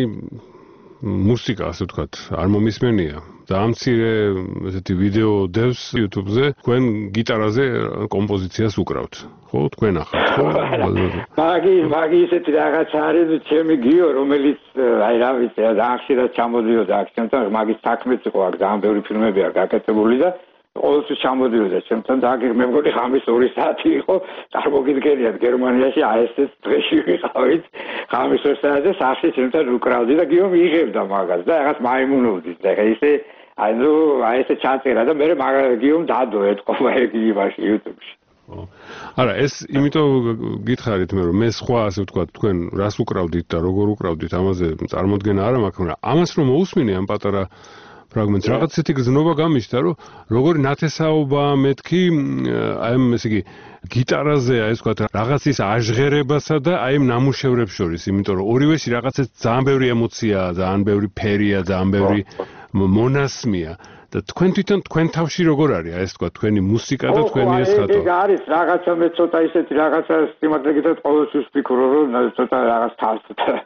მუსიკა ასე ვთქვათ არ მომისმენია და ამ მცირე ესეთი ვიდეო დევს YouTube-ზე თქვენ გიტარაზე კომპოზიციას უკრავთ ხო თქვენ ახლა ხო მაგი მაგი ესეთი რაღაცა არის ჩემი გიო რომელიც აი რა ვიცი რა ხშირად ჩამოდიოდა აქ ჩემთან მაგის საქმეც იყო აქ ძალიან ბევრი ფილმები აქვს გაკეთებული და ყოველთვის ჩამოდიოდა ჩემთან და აგერ მე მგონი ხამის ორი საათი იყო წარმოგიდგენიათ გერმანიაში აი ესეც დღეში ვიყავით ხამის ორი საათი სახში ჩემთან უკრავდი და გიო მიიღებდა მაგას და რაღაც მაიმუნოვდით და ესე აი ნუ აი ესე ჩაწერა და მე გიომ დადო ეთქობა იგი იმაში YouTube-ში არა ეს იმიტომ გითხარით მე რომ მე სხვა ასე ვთქვათ თქვენ რას უკრავდით და როგორ უკრავდით ამაზე წარმოდგენა არ მაქვს მაგრამ ამას რომ მოусმინე ამ პატარა ფრაგმენტს რაღაც ისეთი გზნობა გამიშთა რომ როგორი ნათესაობა მეთქი აი ამ ესე იგი გიტარაზე აი ეს ვთქვათ რაღაცის აჟღერებასა და აი ამ ნამუშევრებს შორის იმიტომ რომ ორივეში რაღაცა ძალიან ბევრი ემოციაა ძალიან ბევრი ფერია ძალიან ბევრი მონასმია და თქვენ თვითონ თქვენ თავში როგორ არის აი ეს თქვა თქვენი მუსიკა და თქვენი ეს ხატვა ეს არის რაღაცა მე ცოტა ისეთი რაღაცა სიმართლე გითხრათ ყოველთვის ვფიქრობ რომ ცოტა რაღაც თავს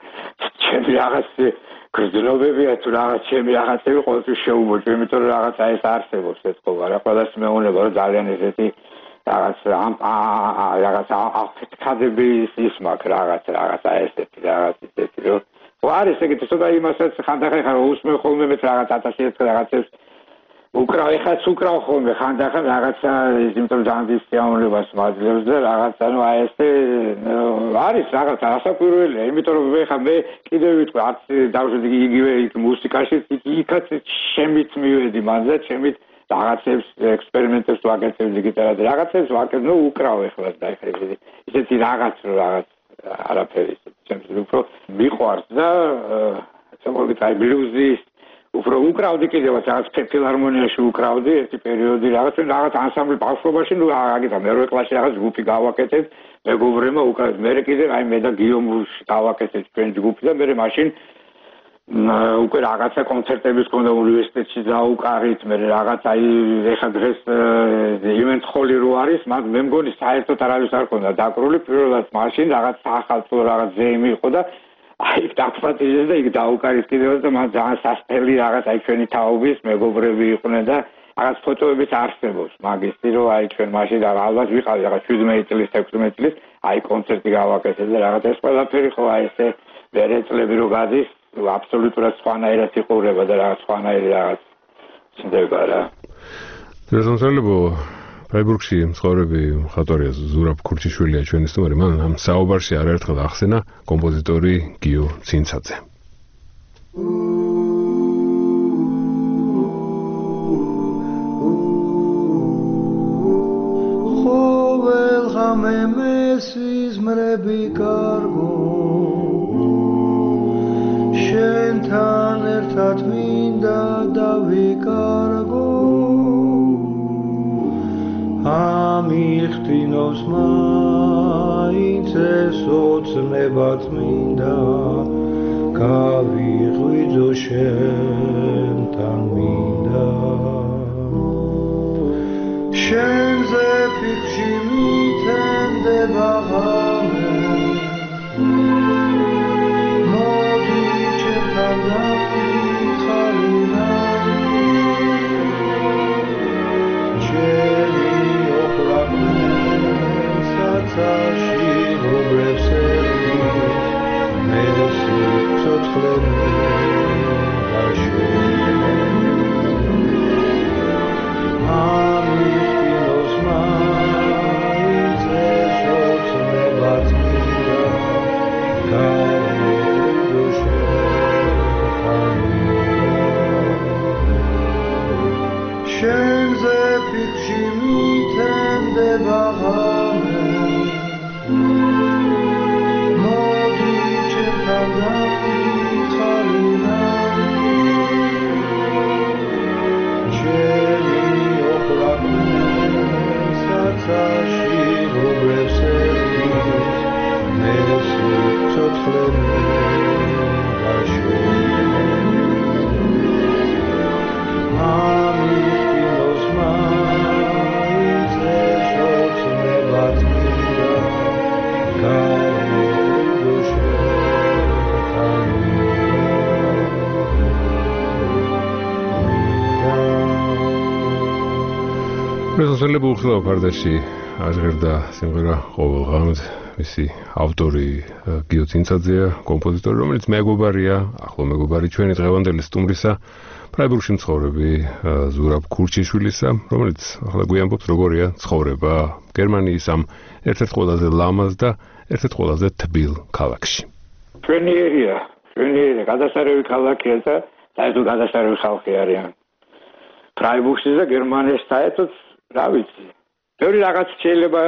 ჩემი რაღაც გრძნობებია თუ რაღაც ჩემი რაღაცები ყოველთვის შეუმოჭ იმიტომ რომ რაღაცა ეს არსებობს ეთქობა რა ყველას მეუბნება რომ ძალიან ესეთი რაღაც ამ რაღაცა აფეთქადების ის მაქვს რაღაც რაღაცა ესეთი რაღაც ისეთი რომ ვარ ესე იგი ცოტა იმასაც ხანდახან ხარ უსმენ ხოლმე მე რაღაც ათასი ერთხელ რაღაცებს უკრავ ეხაც უკრავ ხოლმე ხანდახან რაღაცა იმიტომ ძალიან ის სიამოვნებას მაძლევს და რაღაცა ნუ აი ესე არის რაღაცა ასაკვირველია იმიტომ რომ მე ხა მე კიდევ ვიტყვი არც დავშვედი იგივე მუსიკაში იქაც შემით მივედი მანზე შემით რაღაცებს ექსპერიმენტებს ვაკეთებდი გიტარაზე რაღაცებს ვაკეთებ ნუ უკრავ ეხლა და ეხლა ისეთი რაღაც რაღაც არაფერი ჩემს უფრო მიყვარს და შემოვიდა აი ბლუზის უფრო უკრავდი კიდევაც რაღაც ფილარმონიაში უკრავდი ერთი პერიოდი რაღაც რაღაც ანსამბლი ბავშვობაში ნუ აგეთა მერვე კლასში რაღაც ჯგუფი გავაკეთეთ მეგობრებმა უკრავთ მე კიდე აი მე და გიომუში გავაკეთეთ ჩვენ ჯგუფი და მე მაშინ უკვე რაღაცა კონცერტების კონდა უნივერსიტეტში დაუკარით მე რაღაც აი ეხა დღეს იმენთ ხოლი რო არის მაგ მე მგონი საერთოდ არავის არ ქონდა დაკრული პირველად მაშინ რაღაც სახალხო რაღაც ზეიმი იყო და აი დაგფატიჟე და იქ დაუკარით კიდევ და მან ძალიან სასწრაფი რაღაც აი ჩვენი თაობის მეგობრები იყვნენ და რაღაც ფოტოებიც არსებობს მაგისტი რომ აი ჩვენ მაშინ და ალბათ ვიყავი რაღაც შვიდმეტი წლის ექვსმეტი წლის აი კონცერტი გავაკეთეთ და რაღაც ეს ყველაფერი ხო აი ესე მერე წლები რო გადის აბსოლუტურად სხვანაირად იყურება და რაღაც სხვანაირი რაღაც ცდება რა რეზონსალებო ფრაიბურგში მცხოვრები მხატვარია ზურაბ ქურჩიშვილია ჩვენი სტუმარი მან ამ საუბარში არაერთხელ ახსენა კომპოზიტორი გიო ცინცაძე ყოველ ღამე მესიზმრები კარგო შენთან ერთად მინდა დავიკარგო ამიხტინოს მაინც ეს ოცნებად მინდა გავიღვიძო შენთან მინდა შენზე ფიქრში მითენდება ღამე მოდი მოსახლეობა უხილავ ფარდაში აჟღერდა სიმღერა ყოველ ღამეს მისი ავტორი გიო წინცაძეა, კომპოზიტორი, რომელიც მეგობარია, ახლო მეგობარი ჩვენი დღევანდელი სტუმრისა, ფრაიბურგში მცხოვრები ზურაბ ქურჩიშვილისა, რომელიც ახლა გვიამბობს როგორია ცხოვრება გერმანიის ამ ერთ-ერთ ყველაზე ლამაზ და ერთ-ერთ ყველაზე თბილ ქალაქში. ჩვენიერია, ჩვენიერია, გადასარევი ქალაქია და საერთოდ გადასარევი ხალხი არიან. ფრაიბურგში და გერმანიაში საერთოდ რა ვიცი. ბევრი რაღაც შეიძლება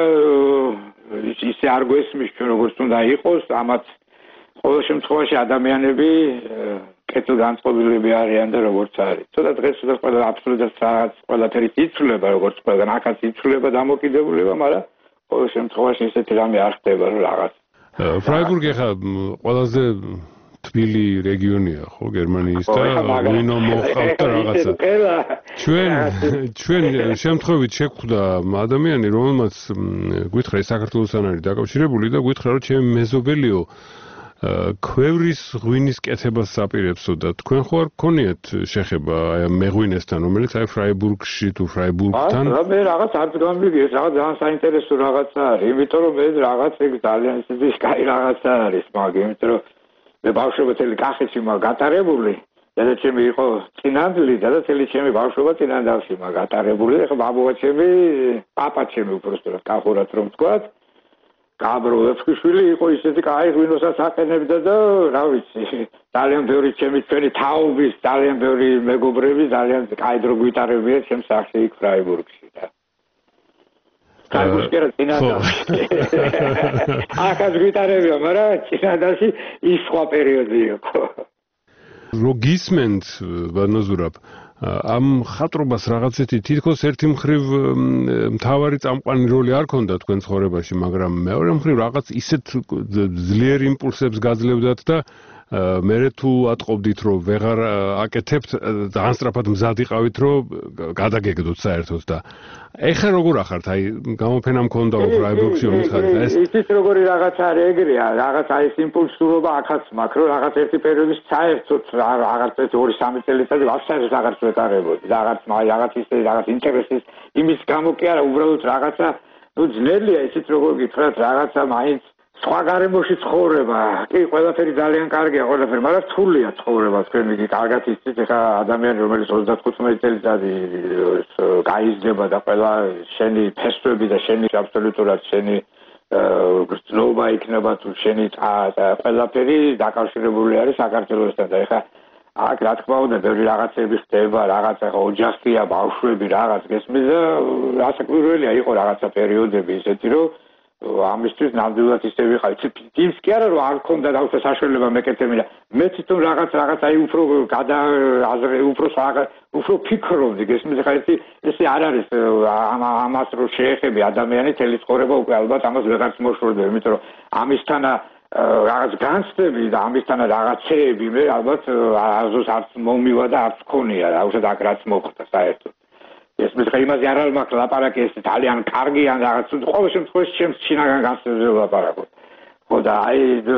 ისე არ გვესმის ჩვენ როგორც უნდა იყოს, ამათ ყოველ შემთხვევაში ადამიანები კეთილგანწყობილები არიან და როგორც არის. ცოტა დღეს ცოტა ყველა აბსოლუტურად რაღაც ყველაფერი იცვლება, როგორც ყველგან ახაც იცვლება დამოკიდებულება, მაგრამ ყოველ შემთხვევაში ესეთი რამე არ ხდება რომ რაღაც. ფრაიბურგი ხა ყველაზე თბილი რეგიონია ხო გერმანიის და ვინო მოყავთ რაღაცა. ჩვენ ჩვენ შემთხვევით შეხვდა ადამიანი რომელმაც გითხრა საქართველოსთან არის დაკავშირებული და გითხრა რომ ჩემი მეზობელიო ქვევრის ღვინის კეთებას საპირებსო და თქვენ ხო არ გქონიათ შეხება აი ამ მეღვინესთან რომელიც აი ფრაიბურგში თუ ფრაიბურგთან აა მე რაღაც არ გამიგეს რაღაც ძალიან საინტერესო რაღაცა არის იმიტომ რომ მე რაღაც ეგ ძალიან ისეთი კაი რაღაცა არის მაგრამ იმიტომ რომ მე ბავშვობა თელი კახეთში მაგ გატარებული და ჩემი იყო წინანდლი და თელი ჩემი ბავშვობა წინანდალში მაგ გატარებული ეხლა ბაბუა ჩემი პაპა ჩემი უბრალოდ კახურად რომ ვთქვათ გაბრო ეფსკიშვილი იყო ისეთი კაი ღვინოსაც აყენებდა და რა ვიცი ძალიან ბევრი ჩემი ჩვენი თაობის ძალიან ბევრი მეგობრები ძალიან კაი დრო გვიტარებია ჩემს სახში იქ ფრაიბურგში და ფრაიბურგში რა წინანდალში ახაც გვიტარებია მაგრამ წინანდალში ის სხვა პერიოდი იყო რო გისმენთ ბანოზურაბ ამ ხატრობას რაღაცეთი თითქოს ერთი მხრივ მთავარი წამყვანი როლი არ ქონდა თქვენ ცხოვრებაში, მაგრამ მეორე მხრივ რაღაც ისეთ ძლიერ იმპულსებს გაძლევდათ და მერე თუ ატყობდით რომ ვეღარ აკეთებთ, ძალიან სწრაფად მზად იყავით რომ გადაგეგდოთ საერთოდ და ეხლა როგორ ახართ? აი გამოფენა მქონდა ფრაიბურგში რომ ხართ ეს ისიც როგორი რაღაც არის ეგრეა, რაღაც აი ეს იმპულსურობა ახაც მაქვს რომ რაღაც ერთი პერიოდის საერთოდ რაღაც ორი სამი წელიწადი ვაფშე რაღაც ვეტარებოდი, რაღაც აი რაღაც ისე რაღაც ინტერესის იმის გამო კი არა, უბრალოდ რაღაცა ნუ ძნელია ისიც როგორ გითხრათ რაღაცა მაინც სხვა გარემოში ცხოვრება. კი, ყველაფერი ძალიან კარგია, ყველაფერი, მაგრამ რთულია ცხოვრება. თქვენ იგი კარგად იცით, ეხა ადამიანი რომელიც ოცდათხუთმეტი წელიწადი გაიზრდება და ყველა შენი ფესვები და შენი აბსოლუტურად შენი გრძნობა იქნება თუ შენი ყველაფერი დაკავშირებული არის საქართველოსთან და ეხა აქ რა თქმა უნდა ბევრი რაღაცები ხდება, რაღაცა ოჯახია, ბავშვები, რაღაც გესმის და რასაკვირველია იყო რაღაცა პერიოდები ისეთი რომ ამისთვის ნამდვილად ისე ვიყავ. ის კი არა რომ არ ქონდა რაღაცა საშუალება მეკეთებინა. მე თვითონ რაღაც რაღაც აი უფრო გადა აზრე უფრო უფრო ფიქრობდი, გესმის ხა ეს ესე არ არის ამას რო შეეხები ადამიანი თელი ცხოვრება უკვე ალბათ ამას ვეღარც მოშორდება, იმიტომ რომ ამისთან რაღაც განცდები და ამისთან რაღაცეები მე ალბათ აზოს არც მომივა და არც ქონია, აუცილებლად აქ რაც მოხდა საერთოდ. ეს მე იმაზე არ არ მაქვს ლაპარაკი ეს ძალიან კარგია რაღაც ყოველ შემთხვევაში ჩემს შინაგან განსაზღვრებას ლაპარაკობ. ხო და აი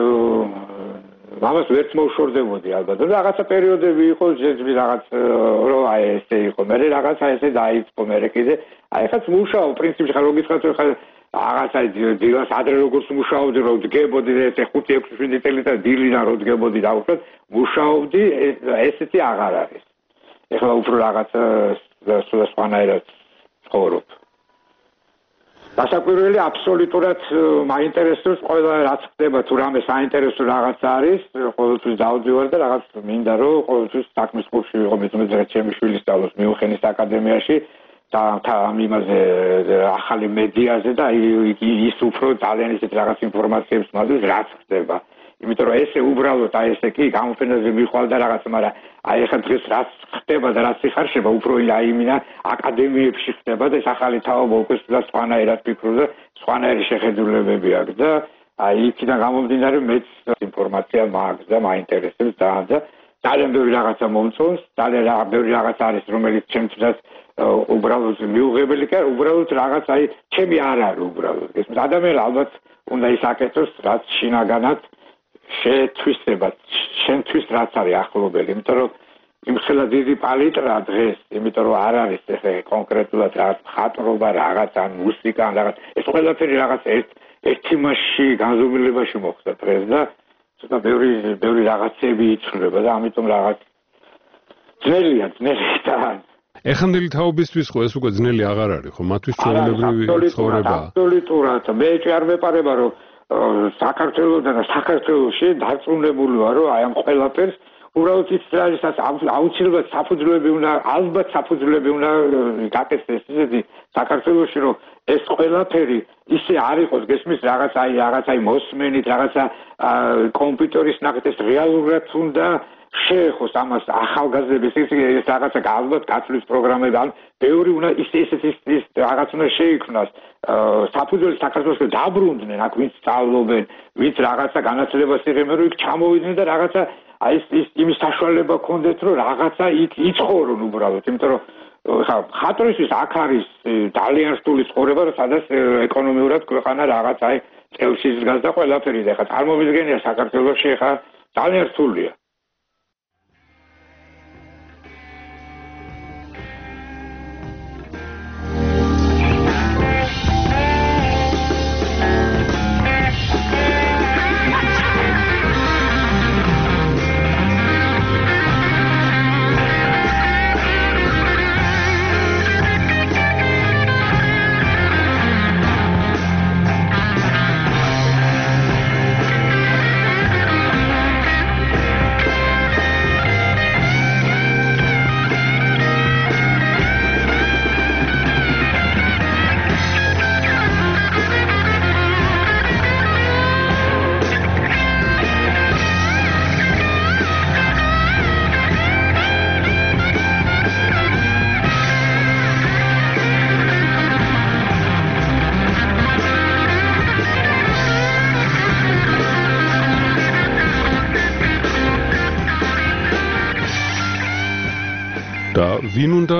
ამას ვერც მოუშორდებოდი ალბათ. და რაღაცა პერიოდები იყო შეძვი რაღაც რო აი ესე იყო. მე რაღაცა ესე დაიწყო მე კიდე აი ხაც მუშაობ პრინციპში ხარ რომ გითხრათ ხარ რაღაცა დილას ადრე როგორც მუშაობდი რომ დგებოდი ეს ხუთი ექვსი შვიდი წელიწადი დილიდან რო დგებოდი და უბრალოდ მუშაობდი ესეთი აღარ არის. ეხლა უფრო რაღაცა და სულ სხვანაირად ცხოვრობ. დასაკვირველი აბსოლუტურად მაინტერესებს ყველა რაც ხდება თუ რამე საინტერესო რაღაც არის, ყოველთვის დავდივარ და რაღაც მინდა რომ ყოველთვის საქმის კურსში ვიყო, მეც ჩემი შვილი სწავლობს მიუნხენის აკადემიაში და ამ იმაზე ახალი მედიაზე და ის უფრო ძალიან ისეთ რაღაც ინფორმაციებს მაქვს რაც ხდება. იმიტომ რომ ესე უბრალოდ აი ესე კი გამოფენაზე მიყვალდა რაღაც, მაგრამ აი ახლა დღეს რაც ხდება და რაც იხარშება, უფრო აი იმინა აკადემიებში ხდება და ეს ახალი თაობა უკვე სხვანაირად ფიქრობს და სხვანაირი შეხედულებები აქვს და აი იქიდან გამომდინარე მეც ინფორმაცია მაქვს და მაინტერესებს ძალიან და ძალიან ბევრი რაღაცა მომწონს, ძალიან ბევრი რაღაც არის რომელიც ჩემთვისაც უბრალოდ მიუღებელი კი არა, უბრალოდ რაღაც აი ჩემი არ არის უბრალოდ. ეს ადამიანი ალბათ უნდა ის აკეთოს რაც შინაგანად შეთვისება, შენთვის რაც არის ახლობელი, იმიტომ რომ იმხელა დიდი პალიტრა დღეს, იმიტომ რომ არ არის ესე კონკრეტულად რაღაც მხატვრობა, რაღაც ან მუსიკა, რაღაც ეს ყველაფერი რაღაც ერთ ერთი მასში განზომილებაში მოხდა დღეს და ცოტა ბევრი ბევრი რაღაცები იცვლება და ამიტომ რაღაც ძნელია, ძნელია და ეხანდელი თაობისთვის ხო ეს უკვე ძნელი აღარ არის ხო მათთვის ჩვეულებრივი ცხოვრება აბსოლუტურად მე არ მეპარება რომ საქართველოსთან და საქართველოში დარწმუნებული ვარ რომ აი ამ ყველაფერს უბრალოდ ის რასაც აუცილებლად საფუძვლები უნდა ალბათ საფუძვლები უნდა გაკეთდეს ისეთი საქართველოში რომ ეს ყველაფერი ისე არ იყოს გესმის რაღაც აი რაღაც აი მოსმენით რაღაცა კომპიუტერის ნახეთ ეს რეალურად უნდა შეეხოს ამას ახალგაზრდების ის რაღაცა ალბათ გაცვლის პროგრამები ან ბევრი უნდა ის ესეთი ის რაღაც უნდა შეიქმნას საფუძველი საქართველოს დაბრუნდნენ აქ ვინც სწავლობენ ვინც რაღაცა განათლებას იღებენ რომ იქ ჩამოვიდნენ და რაღაცა აი ის იმის საშუალება ქონდეთ რომ რაღაცა იქ იცხოვრონ უბრალოდ იმიტომ რომ ხა ხატრისთვის აქ არის ძალიან რთული ცხოვრება რომ სადაც ეკონომიურად ქვეყანა რაღაც აი წელში ზგას და ყველაფერი და ხა წარმომიდგენია საქართველოში ხა ძალიან რთულია ვინ უნდა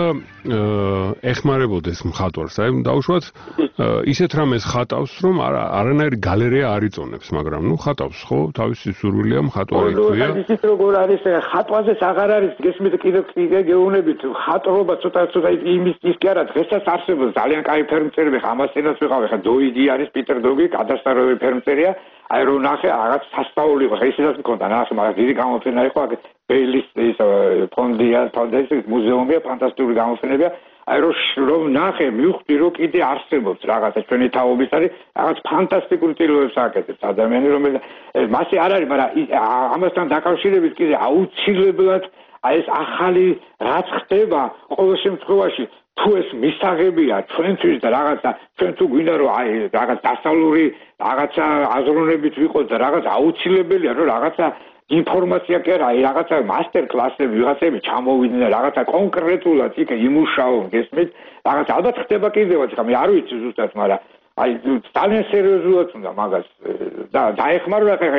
ეხმარებოდეს მხატვარს? აი დაუშვათ ისეთ რამეს ხატავს, რომ არანაირი გალერეა არ იწონებს, მაგრამ ნუ ხატავს ხო? თავისი სურვილია მხატვარი ქვია. ისიც როგორ არის, ხატვაზეც აღარ არის, გესმით კიდე კიდე გეუბნებით, ხატრობა ცოტა ცოტა იმის ის კი არა, დღესაც არსებობს ძალიან კაი ფერმწერები, ამასენაც ვიყავ, ხა დოიგი არის, პიტერ დოგი, გადასწრებული ფერმწერია. აი რომ ნახე, რაღაც სასწაული იყო, ისედაც მქონდა, ნახე, მაგრამ დიდი გამოფენა იყო, აქ ბეილის ის ფონდია, ფონდების მუზეუმია, ფანტასტიკური გამოფენებია. აი რომ ნახე, მივხვდი რომ კიდე არსებობს რაღაცა ჩვენი თაობის არის, რაღაც ფანტასტიკური ტილოებს აკეთებს ადამიანი, რომელიც მასე არ არის, მაგრამ ამასთან დაკავშირებით კიდე აუცილებლად აი ეს ახალი რაც ხდება, ყოველ შემთხვევაში თუ ეს მისაღებია ჩვენთვის და რაღაცა ჩვენ თუ გვინდა რომ აი რაღაც დასავლური რაღაცა აზროვნებით ვიყოთ და რაღაც აუცილებელია რომ რაღაცა ინფორმაცია კი არა, აი რაღაცა მასტერ კლასები, ვიღაცები ჩამოვიდნენ, რაღაცა კონკრეტულად იქ იმუშაონ, გესმით? რაღაც ალბათ ხდება კიდევაც, ხა მე არ ვიცი ზუსტად, მაგრამ აი ძალიან სერიოზულად უნდა მაგას და დაეხმარება ხა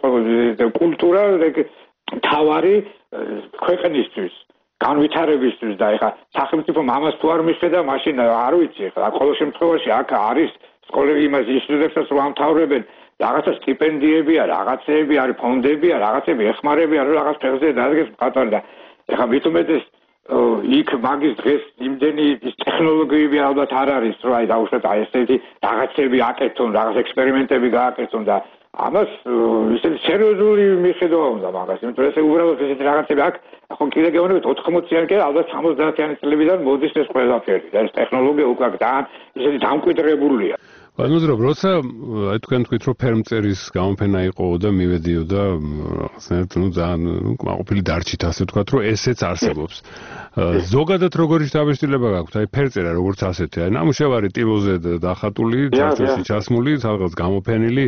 ეგ კულტურა, ეგ თავარი ქვეყნისთვის, განვითარებისთვის და ეხა სახელმწიფო ამას თუ არ მიხედა, მაშინ არ ვიცი, ხა ყოველ შემთხვევაში აქ არის სკოლები იმას ისტუდენტებს რომ ამთავრებენ რაღაცა სტიპენდიებია, რაღაცეები არის, ფონდებია, რაღაცები ეხმარებიან, რომ რაღაც ფეხზე დადგეს მხატვარი და ეხლა მithumetes იქ მაგის დღეს იმდენი ის ტექნოლოგიები ალბათ არ არის, რომ აი დაუშვათ აი ესეთი რაღაცები აკეთონ, რაღაც ექსპერიმენტები გააკეთონ და ამას ისეთი სერიოზული მიხედვა უნდა მაგას, იმიტომ რომ ესე უბრალოდ ესეთი რაღაცები აქ ხო კიდე გეუბნებით ოთხმოციანი კი ალბათ სამოცდაათიანი წლებიდან მოდის ეს ყველაფერი და ეს ტექნოლოგია უკვე ძალიან ისეთი დამკვიდრებულია. Განუძრობ, როცა აი თქვენ თქვით რომ ფერმწერის გამოფენა იყო და მივედიო და რაღაცნაირად ნუ ძალიან კმაყოფილი დარჩით ასე ვთქვათ რომ ესეც არსებობს. ზოგადად როგორი დაბეჭდილება გაქვთ? აი ფერწერა როგორც ასეთი, აი ნამუშევარი ტილოზე დახატული, ჩარჩოში ჩასმული, სადღაც გამოფენილი.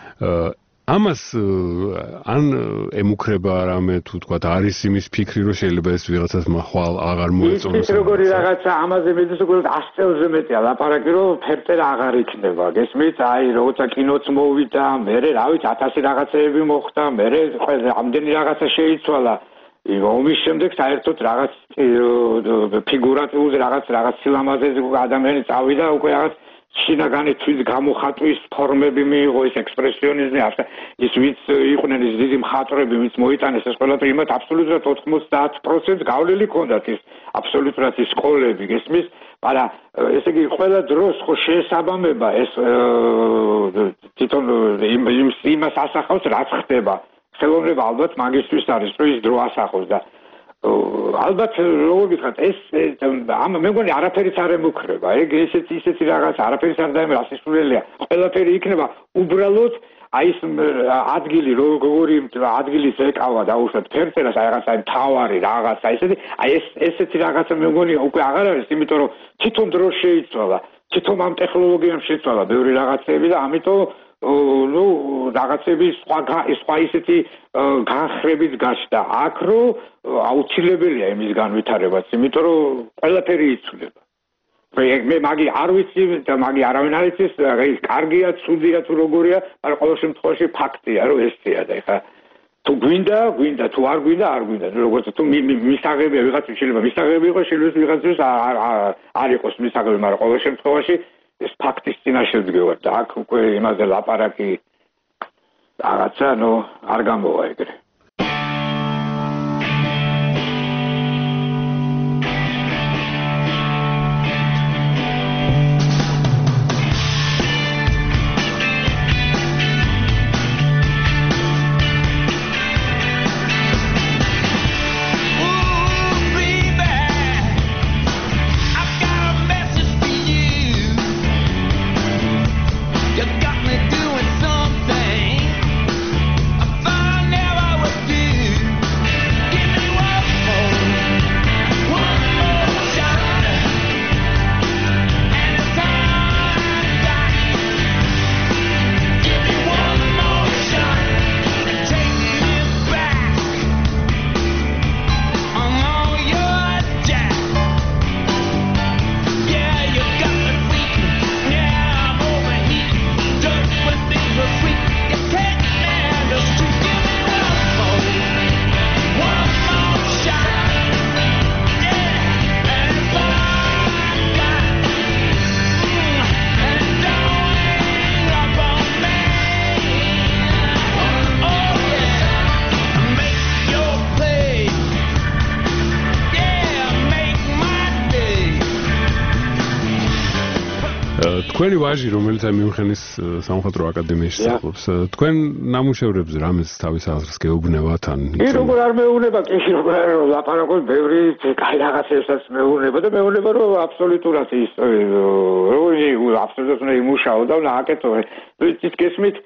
ამას ან ემუქრება რამე თუ თქვათ არის იმის ფიქრი რომ შეიძლება ეს ვიღაცას ხვალ აღარ მოეწონოს. ის როგორი რაღაცა ამაზე მეძეს უბრალოდ ას წელზე მეტია ლაპარაკი რომ ფერწერა აღარ იქნება. გესმით? აი როცა კინოც მოვიდა, მე რა ვიცი ათასი რაღაცეები მოხდა, მე ამდენი რაღაცა შეიცვალა. ომის შემდეგ საერთოდ რაღაც ფიგურატიულ რაღაც რაღაც სილამაზეზე ადამიანი წავიდა უკვე რაღაც შინაგანი თვით გამოხატვის ფორმები მიიღო, ეს ექსპრესიონიზმი, αυτά ის ვინც იყვნენ ის დიდი მხატვრები, ვინც მოიტანეს ეს ყველაფერი, იმათ აბსოლუტურად ოთხმოცდაათ პროცენტს გავლილი ჰქონდათ ის აბსოლუტურად ის სკოლები, გესმის? მაგრამ ესე იგი ყველა დროს ხო შეესაბამება ეს თვითონ იმას ასახავს, რაც ხდება. ხელოვნება ალბათ მაგისტრის არის, რომ ის დრო ასახოს და ალბათ როგორ გითხრათ, ეს ამ მე მგონი არაფერიც არ ემუქრება, ეგ ესეთი ისეთი რაღაც არაფერიც არ დაემერა, სასურველია. ყველაფერი იქნება უბრალოდ აი ეს ადგილი როგორი ადგილის ეკავა დაუშვათ ფერწერას, აი რაღაცა თავარი რაღაცა ესეთი, აი ეს ესეთი რაღაცა მე მგონი უკვე აღარ არის, იმიტომ რომ თვითონ დრო შეიცვალა, თვითონ ამ ტექნოლოგიამ შეიცვალა ბევრი რაღაცები და ამიტომ ну რაღაცები სხვა სხვა ისეთი განხრებით გაჩნდა. აქ რო აუცილებელია იმის განვითარებაც, იმიტომ რომ ყველაფერი იცვლება. მე მაგი არ ვიცი და მაგი არავინ არ იცის, ის კარგია, ცუდია თუ როგორია, მაგრამ ყოველ შემთხვევაში ფაქტია, რომ ესეა და ეხა თუ გვინდა, გვინდა, თუ არ გვინდა, არ გვინდა. როგორც თუ მისაღებია ვიღაც შეიძლება მისაღები იყოს, შეიძლება ვიღაცის არ იყოს მისაღები, მაგრამ ყოველ შემთხვევაში ეს ფაქტის წინაშე დგევარ და აქ უკვე იმაზე ლაპარაკი რაღაცა, ნუ არ გამოვა ეგრე. თქვენი ვაჟი, რომელიც აი მიუნხენის სამხატვრო აკადემიაში სწავლობს, თქვენ ნამუშევრებზე რამეს თავის აზრს გეუბნებათ ან კი როგორ არ მეუბნება, კი როგორ არ ლაპარაკობ, ბევრი კაი რაღაცებსაც მეუბნება და მეუბნება რომ აბსოლუტურად ის როგორი აბსოლუტურად უნდა იმუშაო და უნდა აკეთო. ის გესმით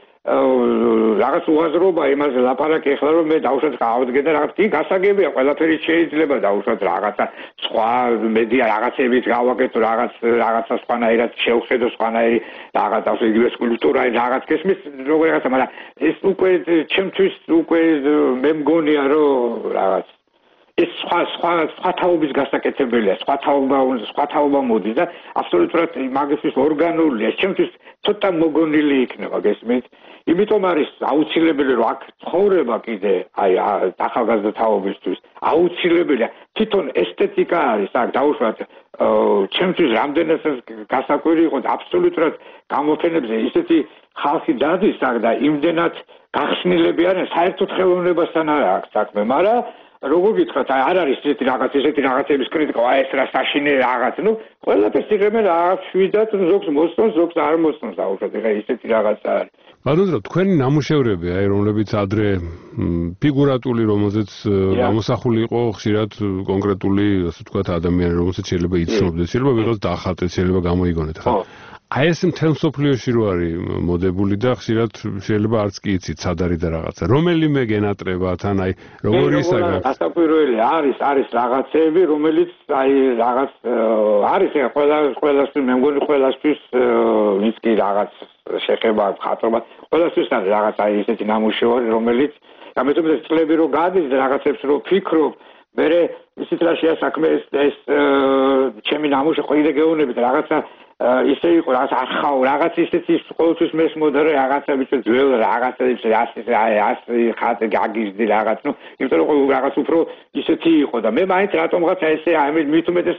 რაღაც უაზრობა იმაზე ლაპარაკი ახლა რომ მე დავუშვათ გავადგე და რაღაც კი გასაგებია, ყველაფერი შეიძლება დავუშვათ რაღაცა სხვა მედია რაღაცებით გავაკეთო, რაღაც რაღაცა სხვანაირად შევხედო, სხვანაირი რაღაც ასე იგივე სკულპტურა რაღაც გესმის როგორ რაღაცა, მაგრამ ეს უკვე ჩემთვის უკვე მე მგონია რომ რაღაც ეს სხვა სხვა სხვა თაობის გასაკეთებელია, სხვა თაობა სხვა თაობა მოდის და აბსოლუტურად მაგისთვის ორგანულია, ჩემთვის ცოტა მოგონილი იქნება, გესმით? იმიტომ არის აუცილებელი რომ აქ ცხოვრება კიდე აი ახალგაზრდა თაობისთვის აუცილებელია. თვითონ ესთეტიკა არის, აქ დაუშვათ ჩემთვის რამდენადაც გასაკვირი იყო აბსოლუტურად გამოფენებზე ისეთი ხალხი დადის აქ და იმდენად გახსნილები არიან, საერთოდ ხელოვნებასთან არ აქვს საქმე, მაგრამ როგორ გითხრათ, აი არ არის ესეთი რაღაც, ესეთი რაღაცების კრიტიკა, აი ეს რა საშინე რაღაც, ну, ყველაფერს იღებენ რაღაც შვიდად, ზოგს მოსწონს, ზოგს არ მოსწონს, აუშვათ, ეხა ესეთი რაღაცა არის. ბატონო, თქვენი ნამუშევრები, აი რომლებიც ადრე ფიგურატული, რომელზეც გამოსახული იყო ხშირად კონკრეტული, ასე ვთქვათ, ადამიანი, რომელსაც შეიძლება იცნობდეს, შეიძლება ვიღაც დაახატეს, შეიძლება გამოიგონეთ, ხა? აი ეს მთელ მსოფლიოში რო არის მოდებული და ხშირად შეიძლება არც კი იცით სად არის და რაღაცა. რომელიმე გენატრება თან აი როგორ ისაგა? გასაკვირველი არის, არის რაღაცები, რომელიც აი რაღაც არის ეხა ყველა ყველასთვის მე მგონი ყველასთვის ვინც კი რაღაც შეხება ხატრობა, ყველასთვის არის რაღაც აი ესეთი ნამუშევარი, რომელიც ამიტომ ეს წლები რო გადის და რაღაცებს რო ფიქრობ, მე ისეთ რა შეასაქმე ეს ეს ჩემი ნამუშევარი ყიდე გეუბნებით რაღაცა ისე იყო რაღაც ახალ რაღაც ისეთი ყოველთვის მესმოდა რომ რაღაცა ვიცი ძველ რაღაცებს ასე ასე ხატი გაგიზდი რაღაც, ну, იმიტომ რომ რაღაც უფრო ისეთი იყო და მე მაინც რატომღაც ესე აი მით უმეტეს რომ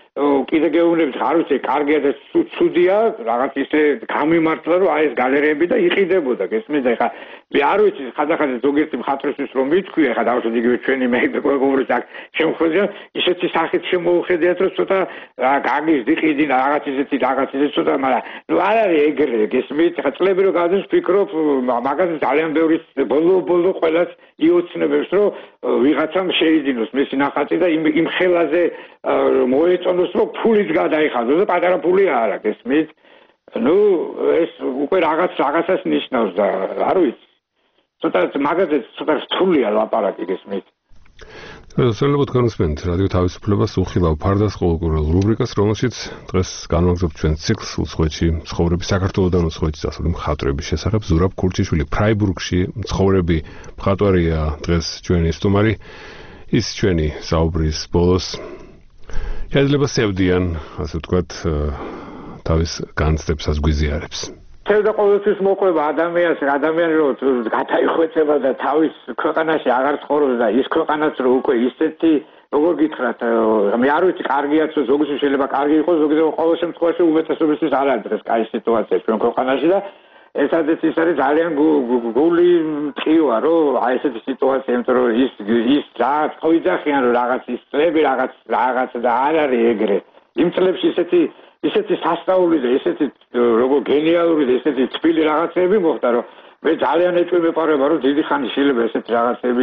კიდე გეუბნებით, არ ვიცი, კარგია და ცუდია, რაღაც ისე გამიმართლა, რომ აი ეს გალერეები და იყიდებოდა, გესმის და ეხა მე არ ვიცი, ხადახად ზოგიერთი მხატვრისთვის რომ მითქვი, ეხა დავუშვათ იგივე ჩვენი მეგობრებს აქ შემოხვედრა, ისეთი სახით შემოუხედიათ, რომ ცოტა გაგიზდი ყიდი რაღაც ისეთი რაღაც ისეთი ცოტა, მაგრამ ნუ არ არის ეგრე, გესმით, ეხა წლები რო გავდის, ვფიქრობ, მაგაზე ძალიან ბევრი ბოლო-ბოლო ყველას იოცნებებს, რომ ვიღაცამ შეიძინოს მისი ნახატი და იმ იმ ხელაზე მოეწონოს, რომ ფულიც გადაიხადოს და პატარა ფული არა, გესმით? ნუ ეს უკვე რაღაც რაღაცას ნიშნავს და არ ვიცი. ცოტა მაგაზე ცოტა რთულია ლაპარაკი, გესმით? სულელობთ განუსმენთ რადიო თავისუფლებას უხილავ ფარდას ყოველკვირეულ რუბრიკას, რომელშიც დღეს განვაგრძობთ ჩვენ ციკლს უცხოეთში მცხოვრები საქართველოდან უცხოეთში წასული მხატვრების შესახებ. ზურაბ ქურჩიშვილი ფრაიბურგში მცხოვრები მხატვარია დღეს ჩვენი სტუმარი. ის ჩვენი საუბრის ბოლოს შეიძლება სევდიან, ასე ვთქვათ, თავის განცდებსაც გვიზიარებს. და ყოველთვის მოყვება ადამიანს, ადამიანი რო გადაიხვეწება და თავის ქვეყანაში აღარ ცხოვრობს და ის ქვეყანაც რო უკვე ისეთი, როგორ გითხრათ, მე არ ვიცი, კარგიაც ზოგიერთი შეიძლება კარგი იყოს, ზოგიერთი ყოველ შემთხვევაში უმეტესობისთვის არ არის დღეს კაი სიტუაცია ჩვენ ქვეყანაში და ერთადერთი ის არის ძალიან გული მტკივა, რომ აი ესეთი სიტუაცია, იმიტომ რომ ის ის რაღაც ხოიძახიან, რომ რაღაც ის წლები რაღაც რაღაც და არ არის ეგრე. იმ წლებში ისეთი ისეთი სასწაული და ისეთი როგორ გენიალური და ისეთი თბილი რაღაცები მოხდა, რომ მე ძალიან ეჭვი მეპარება, რომ დიდი ხანი შეიძლება ესეთი რაღაცები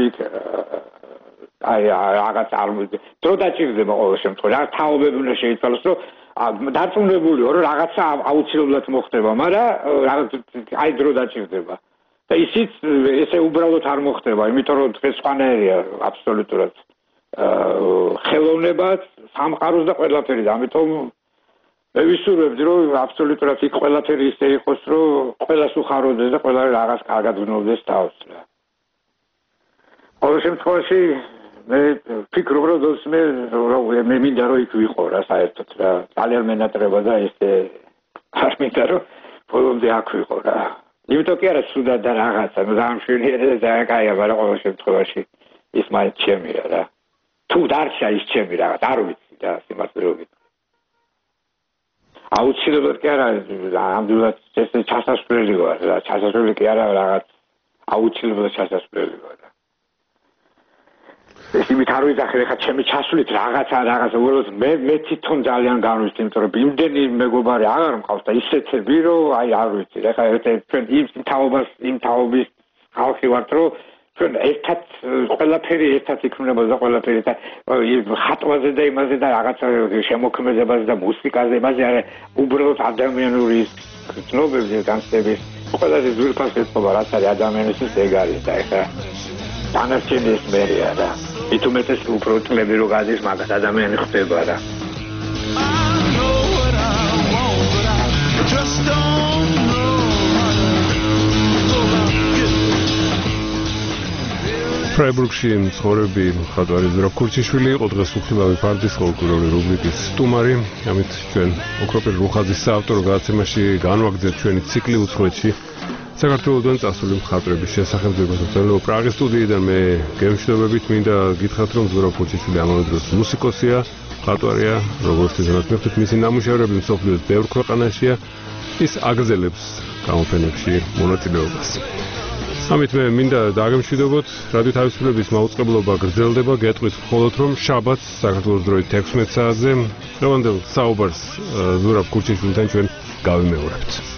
აი რაღაც არ მოდი. დრო დაჭირდება ყოველ შემთხვევაში. რა თაობები უნდა შეიცვალოს, რომ დარწმუნებულიო, რომ რაღაცა აუცილებლად მოხდება, მაგრამ რაღაც აი დრო დაჭირდება. და ისიც ესე უბრალოდ არ მოხდება, იმიტომ რომ დღეს სხვანაირია აბსოლუტურად ხელოვნებაც, სამყაროს და ყველაფერი და ამიტომ მე ვისურვებდი, რომ აბსოლუტურად იქ ყველაფერი ისე იყოს, რომ ყველას უხაროდეს და ყველა რაღაც კარგად გნოვდეს თავს. ყოველ შემთხვევაში მე ვფიქრობ, რომ მე მე მინდა რომ იქ ვიყო რა საერთოდ რა. ძალიან მენატრება და ესე არ მინდა რომ ბოლომდე აქ ვიყო რა. იმიტომ კი არა სუდა და რაღაცა, ნუ დამშვენიერე და ძალიან კაია, მაგრამ ყოველ შემთხვევაში ის მაინც ჩემია რა. თუ დარჩა ის ჩემი რაღაც, არ ვიცი და სიმართლე რომ ვიტყვი. აუცილებლად კი არა, ამდენად ესე ჩასასვლელი ვარ რა, ჩასასვლელი კი არა რაღაც აუცილებლად ჩასასვლელი ვარ. ეს იმით არ ვიძახე, ხა ჩემი ჩასვლით რაღაცა რაღაცა უბრალოდ მე მე თვითონ ძალიან განვიცდი, იმიტომ რომ იმდენი მეგობარი აღარ მყავს და ისეთები რომ აი არ ვიცი, ხა ჩვენ იმ თაობას იმ თაობის ხალხი ვართ, რომ ჩვენ ერთად ყველაფერი ერთად იქნებოდა და ყველაფერი და ხატვაზე და იმაზე და რაღაცა შემოქმედებაზე და მუსიკაზე იმაზე არა, უბრალოდ ადამიანური ცნობებზე განცდების ყველაზე ძვირფასი ეწყობა რაც არის ადამიანისთვის ეგ არის და ეხლა დანარჩენი ეს მერია და მით უმეტეს უფრო წლები რო გადის მაგას ადამიანი ხდება რა. ფრაიბურგში მცხოვრები მხატვარი ზურაბ ქურჩიშვილი იყო დღეს უხილავი ფარდის ყოველკვირეული რუბრიკის სტუმარი. ამით ჩვენ ოქროპირ რუხაძის საავტორო გადაცემაში განვაგრძელეთ ჩვენი ციკლი უცხოეთში საქართველოდან წასული მხატვრების შესახებ. ზოგადად პრაღის სტუდიიდან მე გემშვიდობებით მინდა გითხრათ, რომ ზურაბ ქურჩიშვილი ამავე დროს მუსიკოსია, მხატვარია, როგორც ისედაც მეხუთე მისი ნამუშევრები მსოფლიოს ბევრ ქვეყანაშია. ის აგრძელებს გამოფენებში მონაწილეობას. ამით მე მინდა დაგემშვიდობოთ, რადიო თავისუფლების მაუწყებლობა გრძელდება, გეტყვის მხოლოდ რომ შაბათს საქართველოს დროით ექვსმეტ საათზე დღევანდელ საუბარს ზურაბ ქურჩიშვილთან ჩვენ გავიმეორებთ.